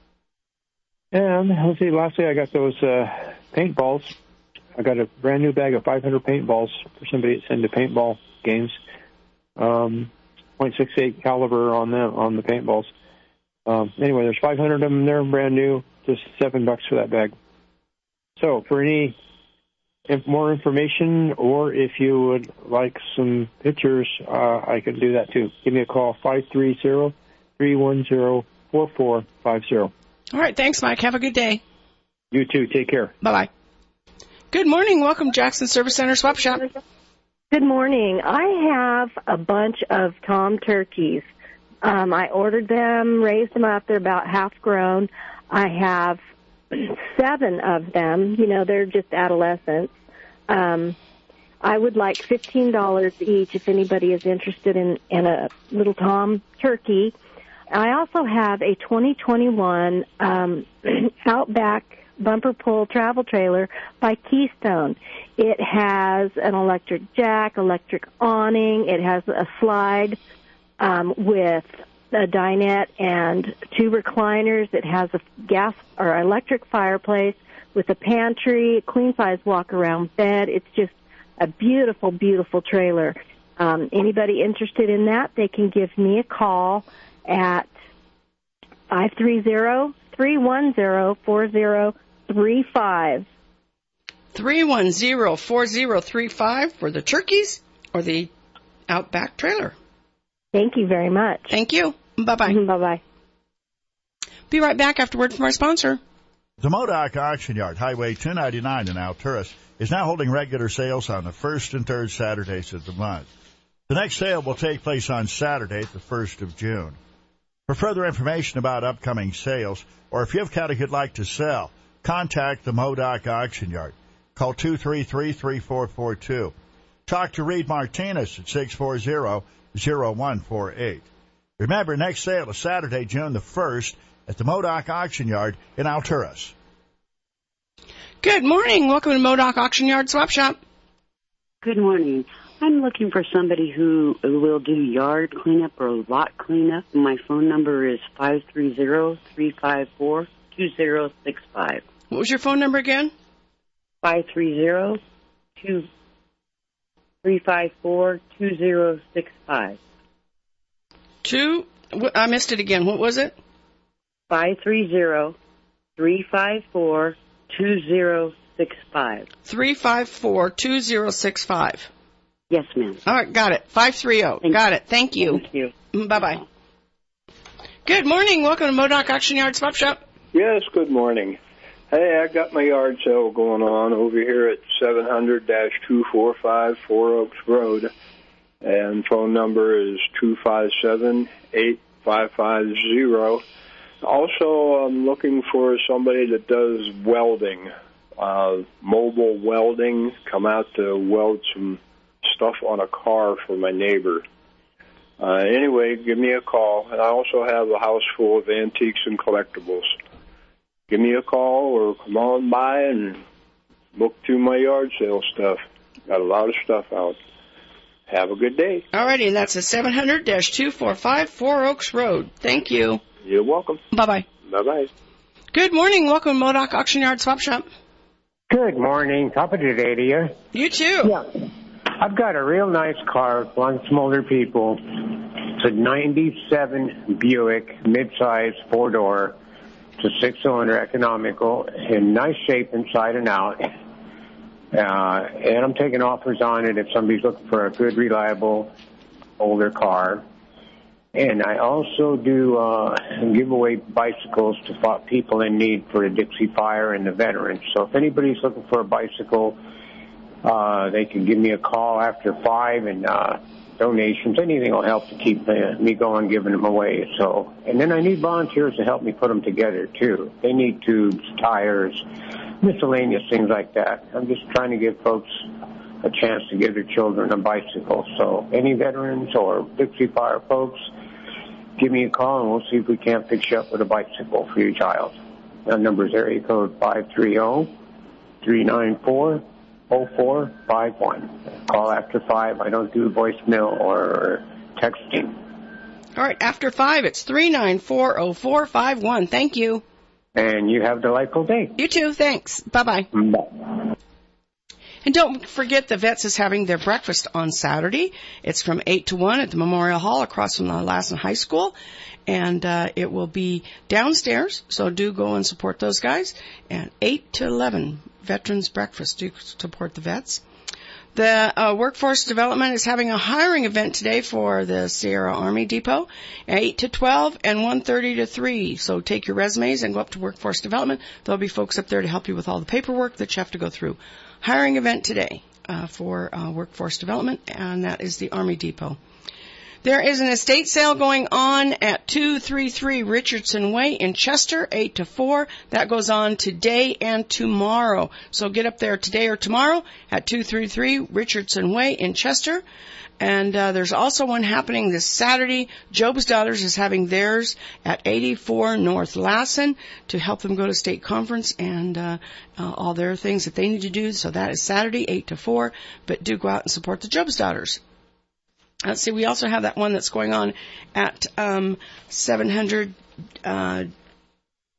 And let's see, lastly, I got those uh, paintballs. I got a brand new bag of five hundred paintballs for somebody that's into paintball games. Um, point six eight caliber on them on the paintballs. Um, anyway, there's five hundred of them there, brand new, just seven bucks for that bag. So for any more information, or if you would like some pictures, uh, I can do that too. Give me a call, five three zero, three one zero, four four five zero. All right, thanks, Mike. Have a good day. You too. Take care. Bye-bye. Good morning. Welcome, Jackson Service Center Swap Shop. Good morning. I have a bunch of tom turkeys. Um, I ordered them, raised them up. They're about half grown. I have seven of them. You know, they're just adolescents. Um, I would like fifteen dollars each if anybody is interested in, in a little tom turkey. I also have a twenty twenty-one um, Outback bumper pull travel trailer by Keystone. It has an electric jack, electric awning. It has a slide um, with a dinette and two recliners. It has a gas or electric fireplace, with a pantry, a queen-size walk-around bed. It's just a beautiful, beautiful trailer. Um, anybody interested in that, they can give me a call at five three zero, three one zero, four zero three five. three one zero, four zero three five for the turkeys or the Outback trailer. Thank you very much. Thank you. Bye-bye. Bye-bye. Be right back after word from our sponsor. The Modoc Auction Yard, Highway two ninety-nine in Alturas, is now holding regular sales on the first and third Saturdays of the month. The next sale will take place on Saturday, the first of June. For further information about upcoming sales, or if you have cattle you'd like to sell, contact the Modoc Auction Yard. Call two three three, three four four two. Talk to Reed Martinez at six four zero, zero one four eight. Remember, next sale is Saturday, June the first, at the Modoc Auction Yard in Alturas. Good morning. Welcome to Modoc Auction Yard Swap Shop. Good morning. I'm looking for somebody who will do yard cleanup or lot cleanup. My phone number is five three zero, three five four, two zero six five. What was your phone number again? five three zero, three five four, two zero six five. Two, I missed it again. What was it? five three zero, three five four, two zero six five. three five four, two zero six five. Yes, ma'am. All right, got it. five three zero. Thank got it. Thank you. Thank you. Bye-bye. Good morning. Welcome to Modoc Auction Yard Swap Shop. Yes, good morning. Hey, I got my yard sale going on over here at seven hundred dash two four five Four Oaks Road, and phone number is two five seven, eight five five zero. Also, I'm looking for somebody that does welding, uh, mobile welding, come out to weld some stuff on a car for my neighbor. Uh, anyway, give me a call. And I also have a house full of antiques and collectibles. Give me a call or come on by and look through my yard sale stuff. Got a lot of stuff out. Have a good day. All righty, and that's a seven hundred dash two four five Four Oaks Road. Thank you. You're welcome. Bye-bye. Bye-bye. Good morning. Welcome to Modoc Auction Yard Swap Shop. Good morning. Top of the day to you. You too. Yeah. I've got a real nice car, belongs to some older people. It's a ninety-seven Buick, mid-size, four-door. It's a six-cylinder economical, in nice shape inside and out. Uh, and I'm taking offers on it if somebody's looking for a good, reliable, older car. And I also do uh, give away bicycles to people in need for the Dixie Fire and the veterans. So if anybody's looking for a bicycle, uh, they can give me a call after five, and uh, donations, anything will help to keep uh, me going, giving them away. So, and then I need volunteers to help me put them together too. They need tubes, tires, miscellaneous things like that. I'm just trying to give folks a chance to give their children a bicycle. So any veterans or Dixie Fire folks, give me a call and we'll see if we can't fix you up with a bicycle for your child. My number is area code five three zero, three nine four, zero four five one. Call after five. I don't do voicemail or texting. All right, after five, it's three nine four, zero four five one. Thank you. And you have a delightful day. You too. Thanks. Bye-bye. Bye. And don't forget, the Vets is having their breakfast on Saturday. It's from eight to one at the Memorial Hall across from the Lassen High School. And uh, it will be downstairs, so do go and support those guys. And eight to eleven, Veterans Breakfast. Do support the Vets. The uh, Workforce Development is having a hiring event today for the Sierra Army Depot, eight to twelve and one thirty to three. So take your resumes and go up to Workforce Development. There'll be folks up there to help you with all the paperwork that you have to go through. Hiring event today uh, for uh, Workforce Development, and that is the Army Depot. There is an estate sale going on at two thirty-three Richardson Way in Chester, eight to four. That goes on today and tomorrow. So get up there today or tomorrow at two thirty-three Richardson Way in Chester. And uh, there's also one happening this Saturday. Job's Daughters is having theirs at eighty-four North Lassen to help them go to state conference and uh, uh, all their things that they need to do. So that is Saturday, eight to four. But do go out and support the Job's Daughters. Let's see, we also have that one that's going on at um, seven hundred uh,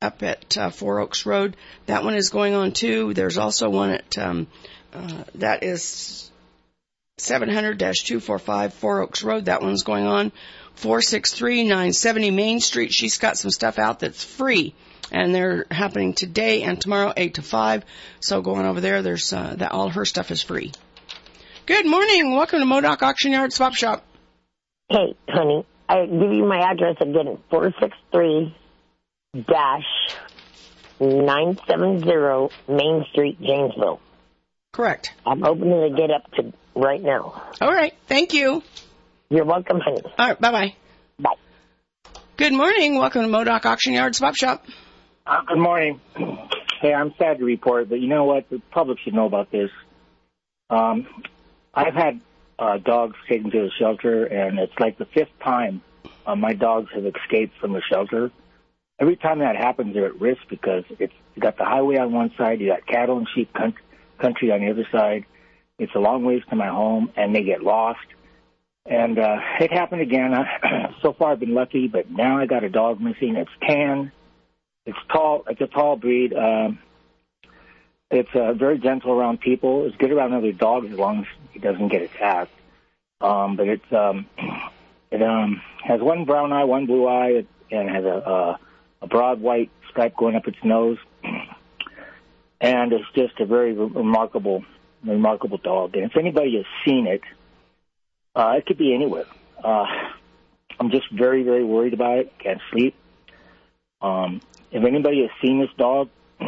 up at uh, Four Oaks Road. That one is going on too. There's also one at um, uh, that is seven hundred dash two forty-five Four Oaks Road. That one's going on. four six three nine seventy Main Street. She's got some stuff out that's free, and they're happening today and tomorrow, eight to five. So going over there, there's uh, that all her stuff is free. Good morning. Welcome to Modoc Auction Yard Swap Shop. Hey, honey, I give you my address again, four six three dash nine seventy Main Street, Janesville. Correct. I'm opening the gate up to right now. All right. Thank you. You're welcome, honey. All right. Bye-bye. Bye. Good morning. Welcome to Modoc Auction Yard Swap Shop. Uh, good morning. Hey, I'm sad to report, but you know what? The public should know about this. Um, I've had uh, dogs taken to the shelter, and it's like the fifth time uh, my dogs have escaped from the shelter. Every time that happens, they're at risk because it's you got the highway on one side, you got cattle and sheep country on the other side. It's a long ways to my home, and they get lost. And uh, it happened again. So far, I've been lucky, but now I got a dog missing. It's tan. It's tall. It's a tall breed. Um, it's uh, very gentle around people. It's good around other dogs as long as he doesn't get attacked. Um, but it's um, it um, has one brown eye, one blue eye, and has a, a, a broad white stripe going up its nose. And it's just a very remarkable, remarkable dog. And if anybody has seen it, uh, it could be anywhere. Uh, I'm just very, very worried about it. Can't sleep. Um, if anybody has seen this dog,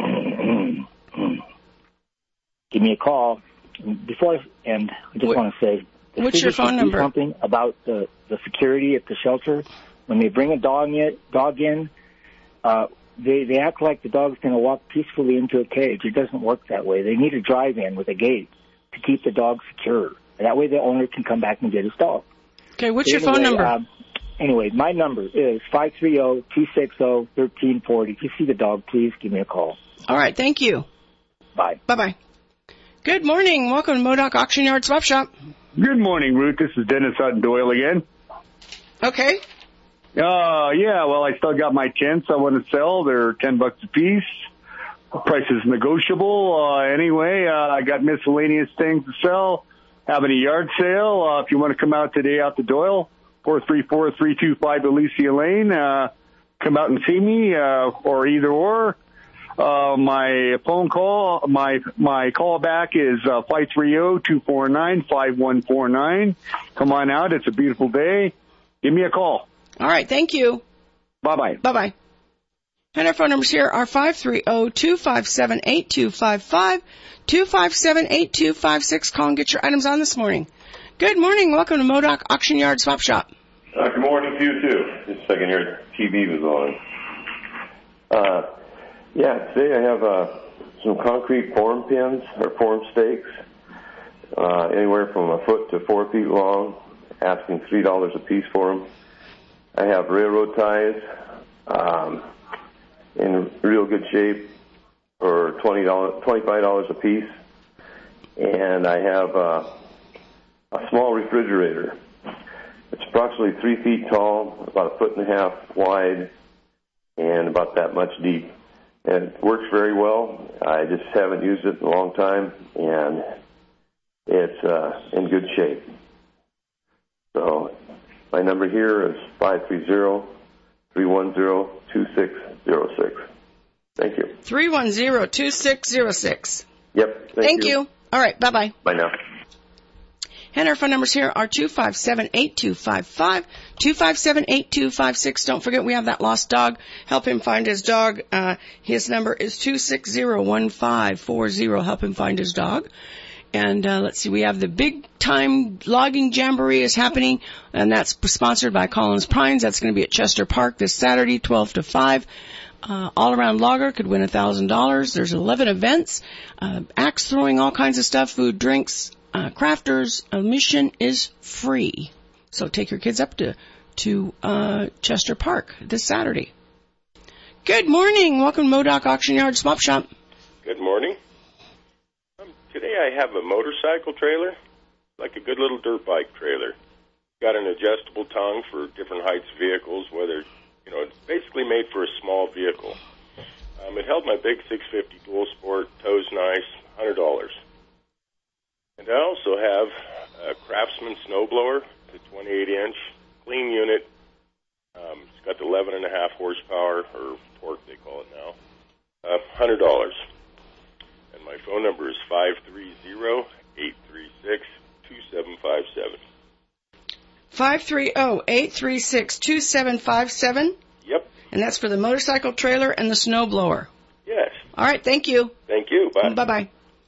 give me a call. Before I, and I just what, want to say, what's your phone number? Something about the, the security at the shelter. When they bring a dog in, dog in, uh, they they act like the dog's going to walk peacefully into a cage. It doesn't work that way. They need a drive-in with a gate to keep the dog secure. That way, the owner can come back and get his dog. Okay, what's so your anyway, phone number? Um, Anyway, my number is five three zero, two six zero, one three four zero. If you see the dog, please give me a call. All right, thank you. Bye. Bye-bye. Good morning. Welcome to Modoc Auction Yard Swap Shop. Good morning, Ruth. This is Dennis Hutton Doyle again. Okay. Uh, yeah, well, I still got my tents I want to sell. They're ten bucks a piece. The price is negotiable. Uh, anyway, uh, I got miscellaneous things to sell. Having a yard sale. Uh, if you want to come out today out to Doyle, four three four, three two five Alicia Lane. Uh, come out and see me, uh, or either or. Uh, my phone call, my, my call back is, uh, five three zero, two four nine, five one four nine. Come on out. It's a beautiful day. Give me a call. All right. Thank you. Bye-bye. Bye-bye. And our phone numbers here are five three zero, two five seven, eight two five five, two five seven, eight two five six. Call and get your items on this morning. Good morning. Welcome to Modoc Auction Yard Swap Shop. Uh, good morning to you, too. Just a second here. T V was on. Uh, yeah, today I have uh, some concrete form pins or form stakes, uh, anywhere from a foot to four feet long, asking three dollars a piece for them. I have railroad ties um, in real good shape for twenty dollars, twenty-five dollars a piece. And I have uh, a small refrigerator. It's approximately three feet tall, about a foot and a half wide, and about that much deep. And it works very well. I just haven't used it in a long time, and it's uh, in good shape. So my number here is five three zero, three one zero, two six zero six. Thank you. three one zero, two six zero six. Yep. Thank, thank you. you. All right. Bye-bye. Bye now. And our phone numbers here are two five seven, eight two five five, two five seven, eight two five six. Don't forget we have that lost dog. Help him find his dog. Uh, his number is two six zero, one five four zero. Help him find his dog. And uh, let's see, we have the big time logging jamboree is happening, and that's sponsored by Collins Pines. That's going to be at Chester Park this Saturday, twelve to five. Uh, all-around logger could win one thousand dollars. There's eleven events, uh, axe throwing, all kinds of stuff, food, drinks, uh, crafters. Admission is free. So take your kids up to, to uh, Chester Park this Saturday. Good morning. Welcome to Modoc Auction Yard Swap Shop. Good morning. Um, today I have a motorcycle trailer, like a good little dirt bike trailer. Got an adjustable tongue for different heights of vehicles, whether, you know, it's basically made for a small vehicle. Um, it held my big six fifty dual sport, toes nice, one hundred dollars. And I also have a Craftsman snowblower, the twenty-eight inch, clean unit. Um, it's got the eleven and a half horsepower, or torque they call it now, uh, one hundred dollars. And my phone number is five three zero, eight three six, two seven five seven. five three zero, eight three six, two seven five seven? Yep. And that's for the motorcycle trailer and the snowblower. Yes. All right, thank you. Thank you. Bye. Bye-bye.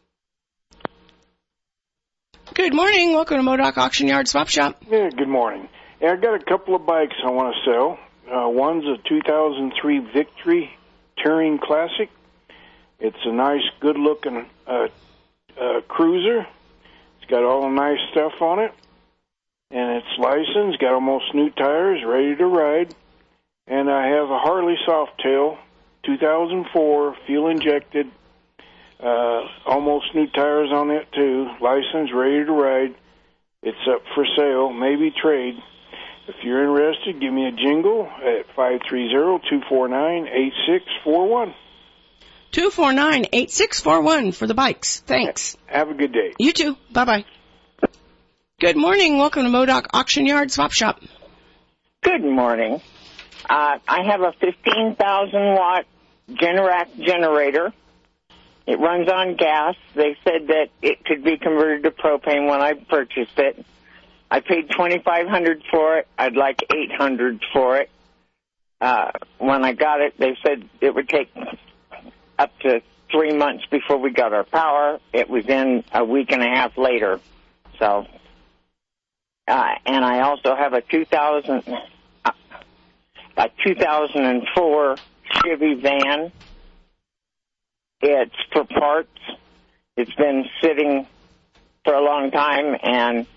Good morning. Welcome to Modoc Auction Yard Swap Shop. Yeah, good morning. Yeah, I got a couple of bikes I want to sell. Uh, one's a two thousand three Victory Touring Classic. It's a nice, good-looking uh, uh, cruiser. It's got all the nice stuff on it. And it's licensed, got almost new tires, ready to ride. And I have a Harley Softail, two thousand four, fuel-injected, uh, almost new tires on it, too. Licensed, ready to ride. It's up for sale, maybe trade. If you're interested, give me a jingle at five three zero, two four nine, eight six four one. two four nine, eight six four one for the bikes. Thanks. Have a good day. You too. Bye-bye. Good morning. Welcome to Modoc Auction Yard Swap Shop. Good morning. Uh, I have a fifteen thousand watt Generac generator. It runs on gas. They said that it could be converted to propane when I purchased it. I paid twenty-five hundred dollars for it. I'd like eight hundred dollars for it. Uh, when I got it, they said it would take up to three months before we got our power. It was in a week and a half later. So, uh, and I also have a two thousand, uh, a two thousand four Chevy van. It's for parts. It's been sitting for a long time, and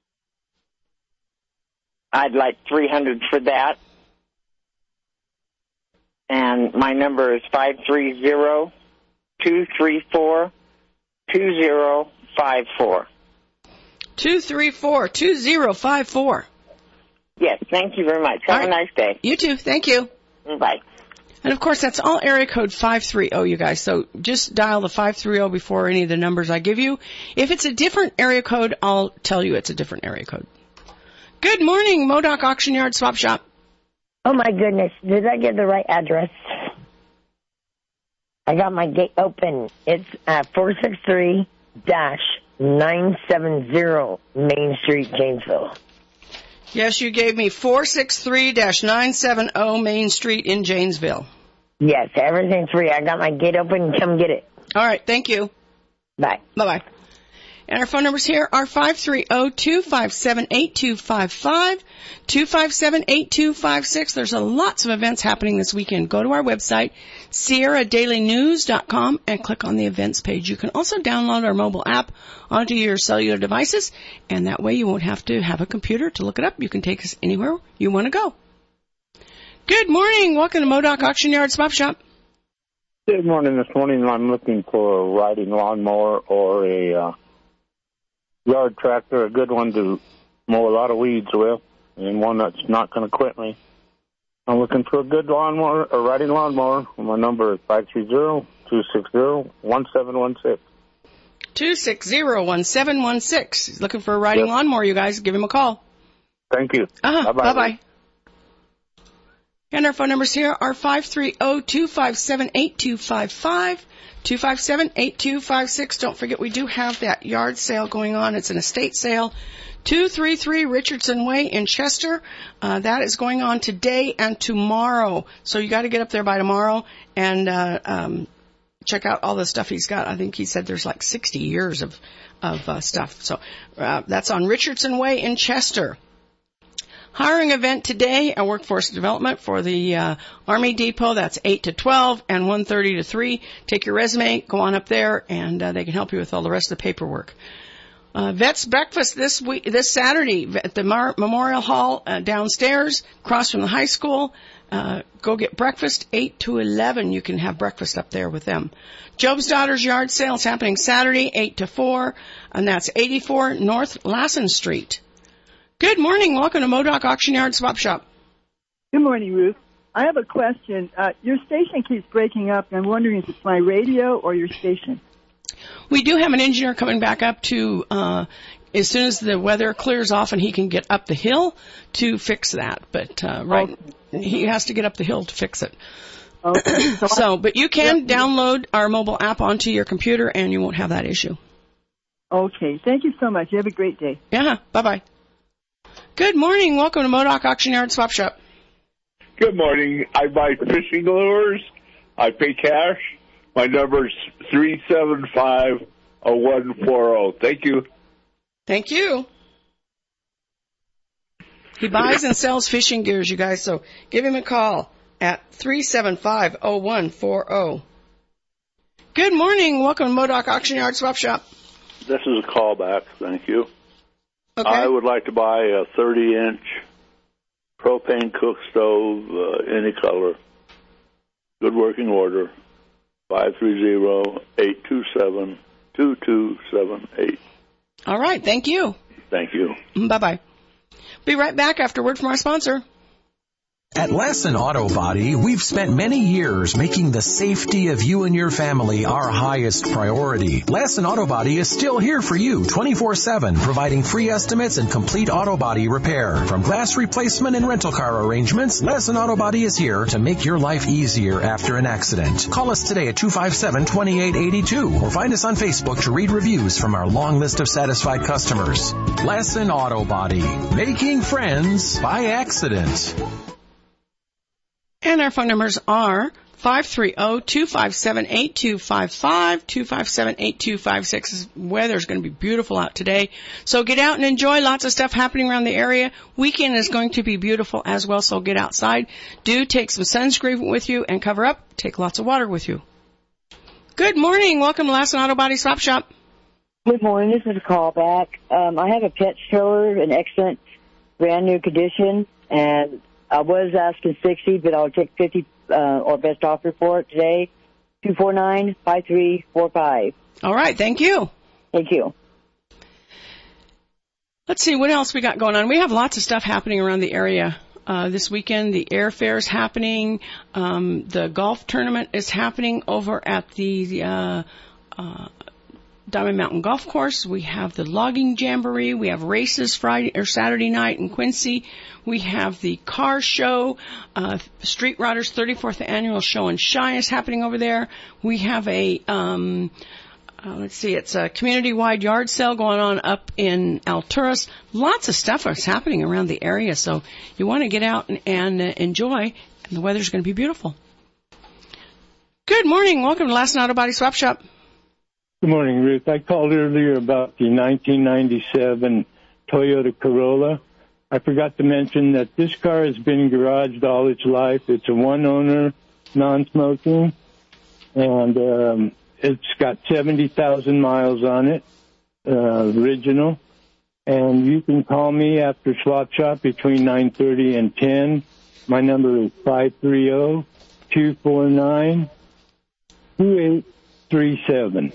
I'd like three hundred dollars for that. And my number is five three zero, two three four, two zero five four. two three four, two zero five four. Yes, thank you very much. Have All right. a nice day. You too. Thank you. Bye. And, of course, that's all area code five three zero, you guys. So just dial the five three zero before any of the numbers I give you. If it's a different area code, I'll tell you it's a different area code. Good morning, Modoc Auction Yard Swap Shop. Oh, my goodness. Did I get the right address? I got my gate open. It's uh, four six three nine seven zero Main Street, Janesville. Yes, you gave me four six three nine seven zero Main Street in Janesville. Yes, everything's free. I got my gate open. Come get it. All right, thank you. Bye. Bye-bye. And our phone numbers here are five three zero, two five seven, eight two five five, two five seven, eight two five six. There's a lots of events happening this weekend. Go to our website, sierra daily news dot com, and click on the events page. You can also download our mobile app onto your cellular devices, and that way you won't have to have a computer to look it up. You can take us anywhere you want to go. Good morning. Welcome to Modoc Auction Yard Swap Shop. Good morning. This morning I'm looking for a riding lawnmower or a uh, yard tractor, a good one to mow a lot of weeds with, and one that's not going to quit me. I'm looking for a good lawnmower, a riding lawnmower. My number is five three zero, two six zero, one seven one six. two six zero, one seven one six. He's looking for a riding Yep. lawnmower, you guys. Give him a call. Thank you. Uh-huh. Bye-bye. Bye-bye. And our phone numbers here are five three zero, two five seven, eight two five five, two five seven, eight two five six. Don't forget, we do have that yard sale going on. It's an estate sale. two thirty-three Richardson Way in Chester. Uh, that is going on today and tomorrow. So you got to get up there by tomorrow and uh, um, check out all the stuff he's got. I think he said there's like sixty years of, of uh, stuff. So uh, that's on Richardson Way in Chester. Hiring event today, a workforce development for the uh, Army Depot. That's eight to twelve and one thirty to three. Take your resume, go on up there, and uh, they can help you with all the rest of the paperwork. Uh, Vets Breakfast this week, this Saturday at the Mar- Memorial Hall uh, downstairs, across from the high school. Uh, go get breakfast, eight to eleven. You can have breakfast up there with them. Job's Daughters Yard Sale is happening Saturday, eight to four, and that's eighty-four North Lassen Street. Good morning. Welcome to Modoc Auction Yard Swap Shop. Good morning, Ruth. I have a question. Uh, your station keeps breaking up, and I'm wondering if it's my radio or your station. We do have an engineer coming back up to, uh, as soon as the weather clears off and he can get up the hill to fix that. But, uh, right, okay. He has to get up the hill to fix it. Okay. So, so, but you can yep. download our mobile app onto your computer and you won't have that issue. Okay. Thank you so much. You have a great day. Yeah. Bye-bye. Good morning. Welcome to Modoc Auction Yard Swap Shop. Good morning. I buy fishing lures. I pay cash. My number is three seven five, oh one four oh. Thank you. Thank you. He buys and sells fishing gears, you guys, so give him a call at three seven five, oh one four oh. Good morning. Welcome to Modoc Auction Yard Swap Shop. This is a callback. Thank you. Okay. I would like to buy a thirty-inch propane cook stove, uh, any color. Good working order. five three zero, eight two seven, two two seven eight. All right. Thank you. Thank you. Bye-bye. Be right back after word from our sponsor. At Lassen Auto Body, we've spent many years making the safety of you and your family our highest priority. Lassen Auto Body is still here for you twenty-four seven, providing free estimates and complete auto body repair. From glass replacement and rental car arrangements, Lassen Auto Body is here to make your life easier after an accident. Call us today at two five seven, two eight eight two or find us on Facebook to read reviews from our long list of satisfied customers. Lassen Auto Body, making friends by accident. And our phone numbers are five three zero, two five seven, eight two five five, two five seven, eight two five six. Weather's going to be beautiful out today. So get out and enjoy. Lots of stuff happening around the area. Weekend is going to be beautiful as well, so get outside. Do take some sunscreen with you and cover up. Take lots of water with you. Good morning. Welcome to Lassen Auto Body Swap Shop. Good morning. This is a callback. Um, I have a pet stroller in excellent, brand new condition, and I was asking sixty, but I'll take fifty uh, or best offer for it today. two four nine, five three four five. All right. Thank you. Thank you. Let's see what else we got going on. We have lots of stuff happening around the area uh, this weekend. The airfair is happening. Um, the golf tournament is happening over at the uh, uh, Diamond Mountain Golf Course. We have the logging jamboree. We have races Friday or Saturday night in Quincy. We have the car show, uh, Street Riders thirty-fourth Annual Show and Shine is happening over there. We have a, um, uh, let's see, it's a community-wide yard sale going on up in Alturas. Lots of stuff is happening around the area, so you want to get out and, and uh, enjoy, and the weather's going to be beautiful. Good morning. Welcome to Lassen Auto Body Swap Shop. Good morning, Ruth. I called earlier about the nineteen ninety-seven Toyota Corolla. I forgot to mention that this car has been garaged all its life. It's a one-owner, non-smoking, and um, it's got seventy thousand miles on it, uh, original. And you can call me after Swap Shop between nine thirty and ten. My number is five three zero, two four nine, two eight three seven.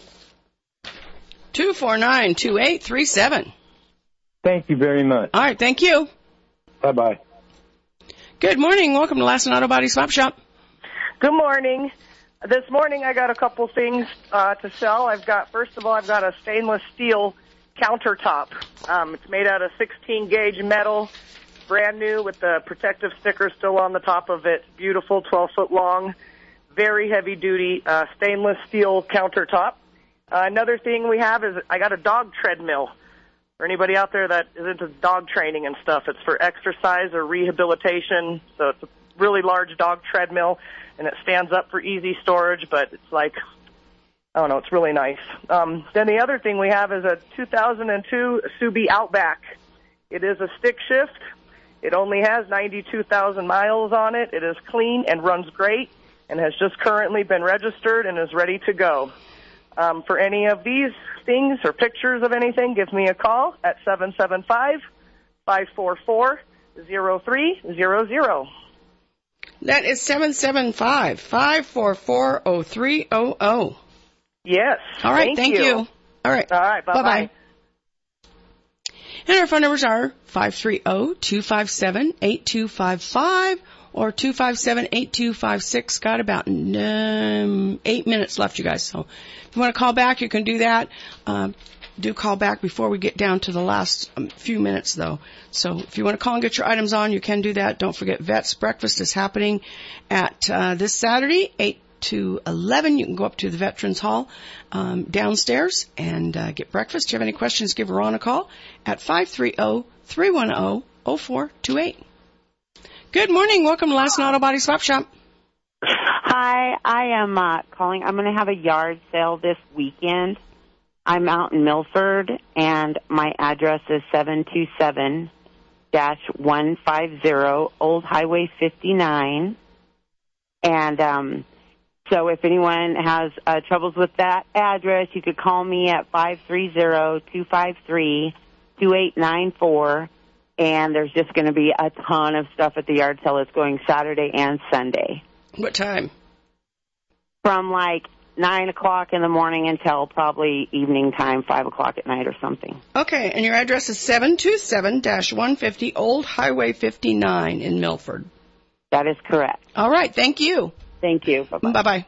two four nine, two eight three seven. Thank you very much. All right, thank you. Bye-bye. Good morning. Welcome to Lassen Auto Body Swap Shop. Good morning. This morning I got a couple things uh, to sell. I've got, first of all, I've got a stainless steel countertop. Um, it's made out of sixteen gauge metal, brand new with the protective sticker still on the top of it. Beautiful, twelve foot long, very heavy duty uh, stainless steel countertop. Uh, another thing we have is I got a dog treadmill. For anybody out there that is into dog training and stuff, it's for exercise or rehabilitation. So it's a really large dog treadmill, and it stands up for easy storage, but it's like, I don't know, it's really nice. Um, then the other thing we have is a two thousand two Subi Outback. It is a stick shift. It only has ninety-two thousand miles on it. It is clean and runs great and has just currently been registered and is ready to go. Um, for any of these things or pictures of anything, give me a call at seven seven five, five four four, zero three zero zero. That is seven seven five, five four four, zero three zero zero. Yes. All right, thank, thank you. you. All right. All right, bye-bye. Bye-bye. And our phone numbers are five three zero, two five seven, eight two five five or two five seven, eight two five six. Got about um, eight minutes left, you guys. So if you want to call back, you can do that. Uh, do call back before we get down to the last um, few minutes, though. So if you want to call and get your items on, you can do that. Don't forget, Vets Breakfast is happening at uh, this Saturday, eight to eleven. You can go up to the Veterans Hall um, downstairs and uh, get breakfast. If you have any questions, give Ron a call at five three zero, three one zero, zero four two eight. Good morning. Welcome to Last Auto Body Swap Shop. Hi, I am uh, calling. I'm going to have a yard sale this weekend. I'm out in Milford, and my address is seven two seven dash one five zero Old Highway fifty-nine. And um, so if anyone has uh, troubles with that address, you could call me at five three zero, two five three, two eight nine four. And there's just going to be a ton of stuff at the yard sale. It's going Saturday and Sunday. What time? From like nine o'clock in the morning until probably evening time, five o'clock at night or something. Okay, and your address is seven two seven dash one fifty Old Highway fifty-nine in Milford. That is correct. All right, thank you. Thank you. Bye-bye. Bye-bye.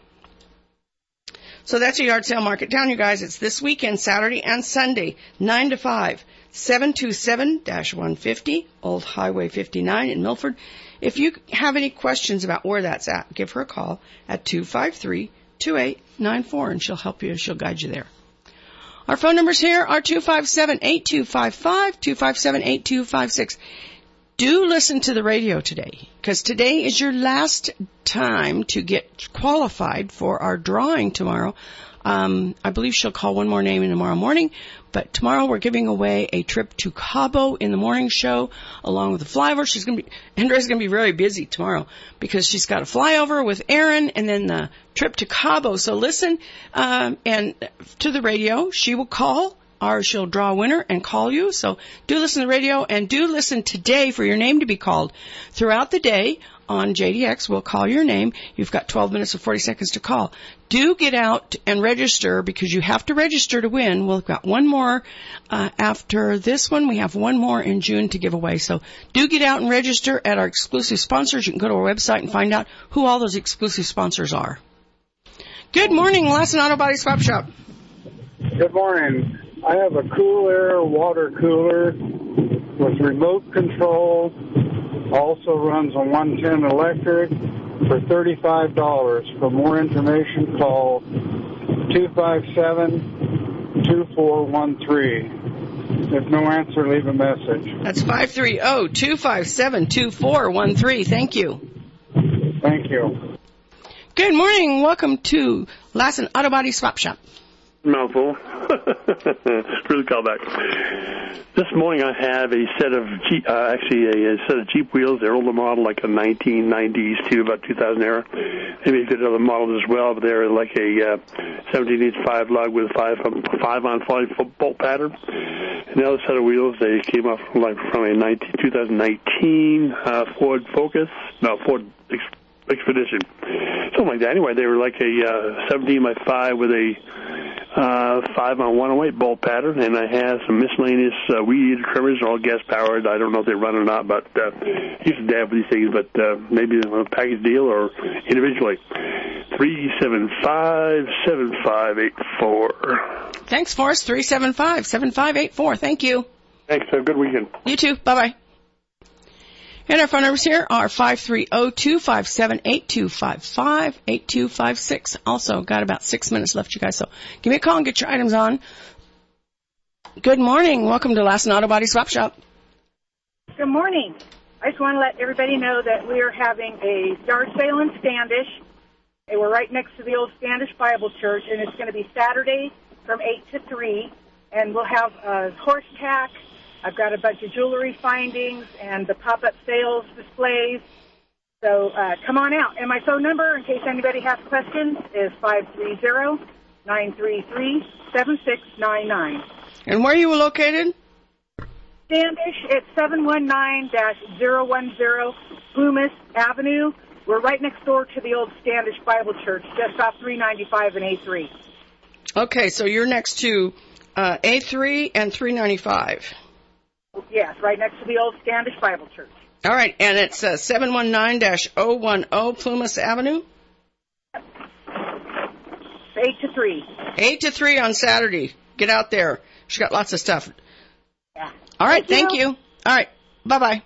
So that's a yard sale. Mark it down, you guys. It's this weekend, Saturday and Sunday, nine to five. seven two seven dash one fifty Old Highway fifty-nine in Milford. If you have any questions about where that's at, give her a call at two five three, two eight nine four, and she'll help you. She'll guide you there. Our phone numbers here are two five seven, eight two five five, two five seven, eight two five six. Do listen to the radio today, because today is your last time to get qualified for our drawing tomorrow. Um, I believe she'll call one more name in tomorrow morning, but tomorrow we're giving away a trip to Cabo in the morning show, along with the flyover. She's going to be, Andrea's going to be very busy tomorrow because she's got a flyover with Aaron and then the trip to Cabo. So listen, um, and to the radio. She will call, or she'll draw a winner and call you. So do listen to the radio, and do listen today for your name to be called throughout the day. On J D X, we'll call your name. You've got twelve minutes and forty seconds to call. Do get out and register, because you have to register to win. We've got one more uh, after this one. We have one more in June to give away. So do get out and register at our exclusive sponsors. You can go to our website and find out who all those exclusive sponsors are. Good morning, Lassen Auto Body Swap Shop. Good morning. I have a Cool Air water cooler with remote control. Also runs on one ten electric for thirty-five dollars. For more information, call two five seven, two four one three. If no answer, leave a message. That's five three zero, two five seven, two four one three. Thank you. Thank you. Good morning. Welcome to Lassen Auto Body Swap Shop. Mouthful. Really call back. This morning I have a set of Jeep, uh, actually a, a set of Jeep wheels. They're older model, like a nineteen nineties to about two thousand era. Maybe a few other models as well, but they're like a uh, seventeen inch five lug with five um, five on flying bolt pattern. And the other set of wheels, they came off from, like from a nineteen, twenty nineteen uh, Ford Focus, no Ford Expedition, something like that. Anyway, they were like a uh, seventeen by five with a Uh, five on one oh eight bolt pattern, and I have some miscellaneous uh, weed eater trimmers, all gas powered. I don't know if they run or not, but uh, I used to dab with these things, but uh, maybe a package deal or individually. three seven five, seven five eight four. Thanks, Forrest. three seven five, seven five eight four. Thank you. Thanks. Have a good weekend. You too. Bye-bye. And our phone numbers here are five three zero, two five seven, eight two five five, eight two five six. Also, got about six minutes left, you guys, so give me a call and get your items on. Good morning. Welcome to Lassen Auto Body Swap Shop. Good morning. I just want to let everybody know that we are having a yard sale in Standish. And we're right next to the old Standish Bible Church, and it's going to be Saturday from eight to three. And we'll have a horse tack. I've got a bunch of jewelry findings and the pop-up sales displays. So uh, come on out. And my phone number, in case anybody has questions, is five three zero, nine three three, seven six nine nine. And where are you located? Standish at seven one nine, zero one zero Loomis Avenue. We're right next door to the old Standish Bible Church, just off three ninety-five and A three. Okay, so you're next to uh, A three and three ninety-five. Yes, right next to the old Standish Bible Church. All right, and it's uh, seven one nine dash oh one oh Plumas Avenue. Eight to three. Eight to three on Saturday. Get out there. She's got lots of stuff. Yeah. All right, Thank thank you. you. All right, bye-bye.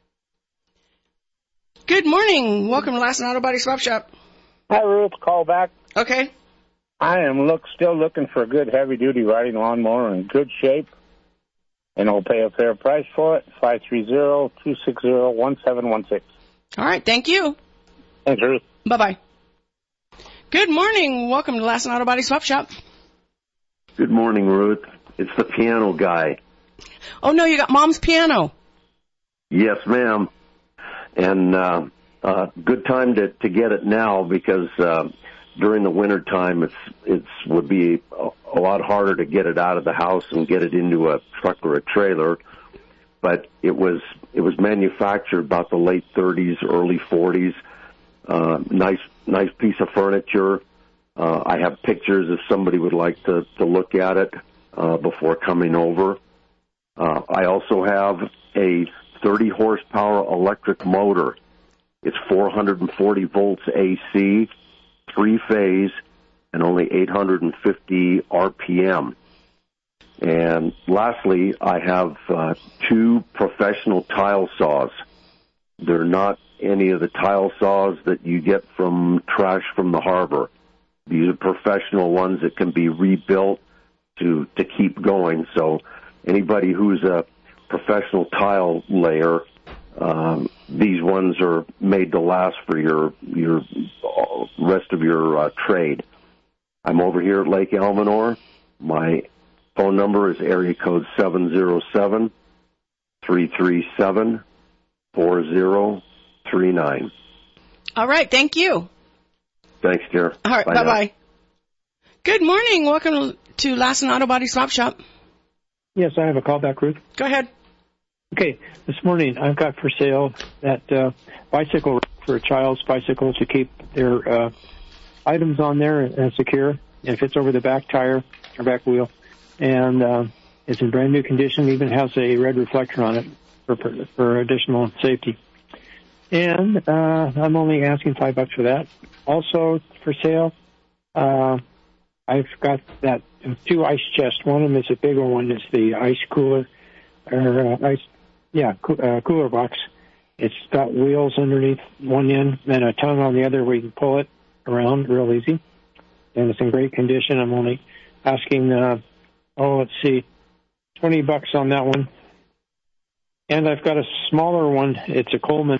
Good morning. Welcome to Lassen Auto Body Swap Shop. Hi, Ruth. Call back. Okay. I am look still looking for a good heavy-duty riding lawnmower in good shape, and I'll pay a fair price for it. five three zero, two six zero, one seven one six. All right, thank you. Thanks, Ruth. Bye-bye. Good morning. Welcome to Lassen Auto Body Swap Shop. Good morning, Ruth. It's the piano guy. Oh, no, you got Mom's piano. Yes, ma'am. And uh, uh, good time to, to get it now because uh, during the winter time it's it's would be a, a lot harder to get it out of the house and get it into a truck or a trailer. But it was it was manufactured about the late thirties, early forties. Uh, nice nice piece of furniture. Uh, I have pictures if somebody would like to, to look at it uh, before coming over. Uh, I also have a thirty horsepower electric motor. It's four hundred forty volts A C, three phase, and only eight hundred fifty R P M. And lastly, I have uh, two professional tile saws. They're not any of the tile saws that you get from trash from the harbor. These are professional ones that can be rebuilt to, to keep going. So anybody who's a professional tile layer, um, these ones are made to last for your your uh, rest of your uh, trade. I'm over here at Lake Almanor. My phone number is area code seven zero seven, three three seven, four zero three nine. All right, thank you. Thanks, dear. All right, Bye bye-bye. now. Good morning. Welcome to Lassen Auto Body Swap Shop. Yes, I have a call back, Ruth. Go ahead. Okay, this morning I've got for sale that uh, bicycle for a child's bicycle to keep their uh, items on there and secure. It fits over the back tire or back wheel, and uh, it's in brand new condition. Even has a red reflector on it for for additional safety. And uh, I'm only asking five bucks for that. Also for sale, uh, I've got that two ice chests. One of them is a bigger one. It's the ice cooler, or uh, ice, yeah, co- uh, cooler box. It's got wheels underneath one end and a tongue on the other where you can pull it around real easy. And it's in great condition. I'm only asking, uh, oh, let's see, twenty bucks on that one. And I've got a smaller one. It's a Coleman.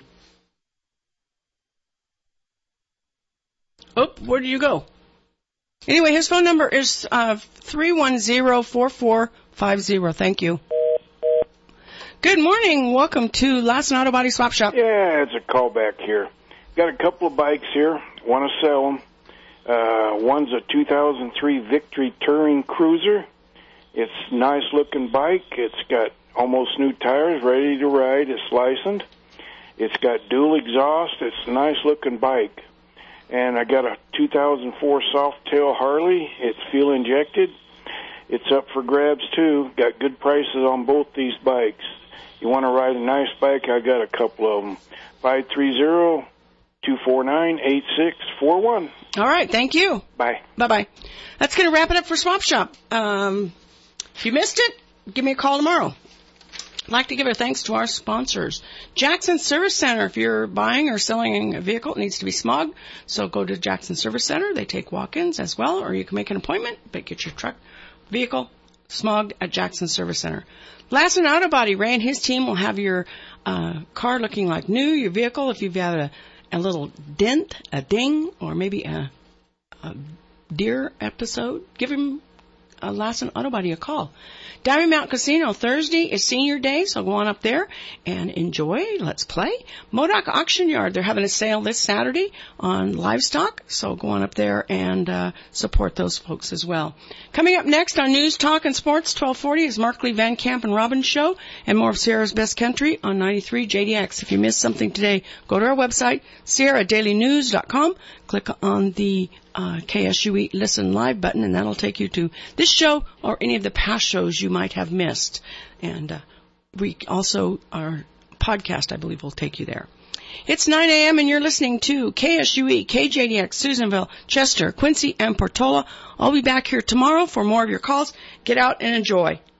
Oh, where did you go? Anyway, his phone number is uh, three one zero, four four five zero. Thank you. Good morning. Welcome to Lassen Auto Body Swap Shop. Yeah, it's a call back here. Got a couple of bikes here. Want to sell them. Uh, one's a two thousand three Victory Touring Cruiser. It's a nice-looking bike. It's got almost new tires, ready to ride. It's licensed. It's got dual exhaust. It's a nice-looking bike. And I got a two thousand four Softail Harley. It's fuel-injected. It's up for grabs, too. Got good prices on both these bikes. You want to ride a nice bike? I got a couple of them. five three zero, two four nine, eight six four one. All right, thank you. Bye. Bye-bye. That's going to wrap it up for Swap Shop. Um, if you missed it, give me a call tomorrow. I'd like to give a thanks to our sponsors. Jackson Service Center. If you're buying or selling a vehicle, it needs to be smogged. So go to Jackson Service Center. They take walk-ins as well, or you can make an appointment, but get your truck, vehicle smogged at Jackson Service Center. Lassen Auto Body. Ray and his team will have your uh, car looking like new, your vehicle. If you've got a, a little dent, a ding, or maybe a, a deer episode, give him a Lassen Auto Body a call. Diamond Mountain Casino, Thursday is senior day, so go on up there and enjoy. Let's play. Modoc Auction Yard, they're having a sale this Saturday on livestock, so go on up there and uh, support those folks as well. Coming up next on News, Talk, and Sports, twelve forty is Mark Lee Van Camp and Robbins Show, and more of Sierra's Best Country on ninety-three J D X. If you missed something today, go to our website, sierra daily news dot com, click on the Uh, K S U E Listen Live button, and that'll take you to this show or any of the past shows you might have missed. And uh, we also are podcast, I believe, will take you there. It's nine a.m. and you're listening to K S U E, K J D X, Susanville, Chester, Quincy, and Portola. I'll be back here tomorrow for more of your calls. Get out and enjoy.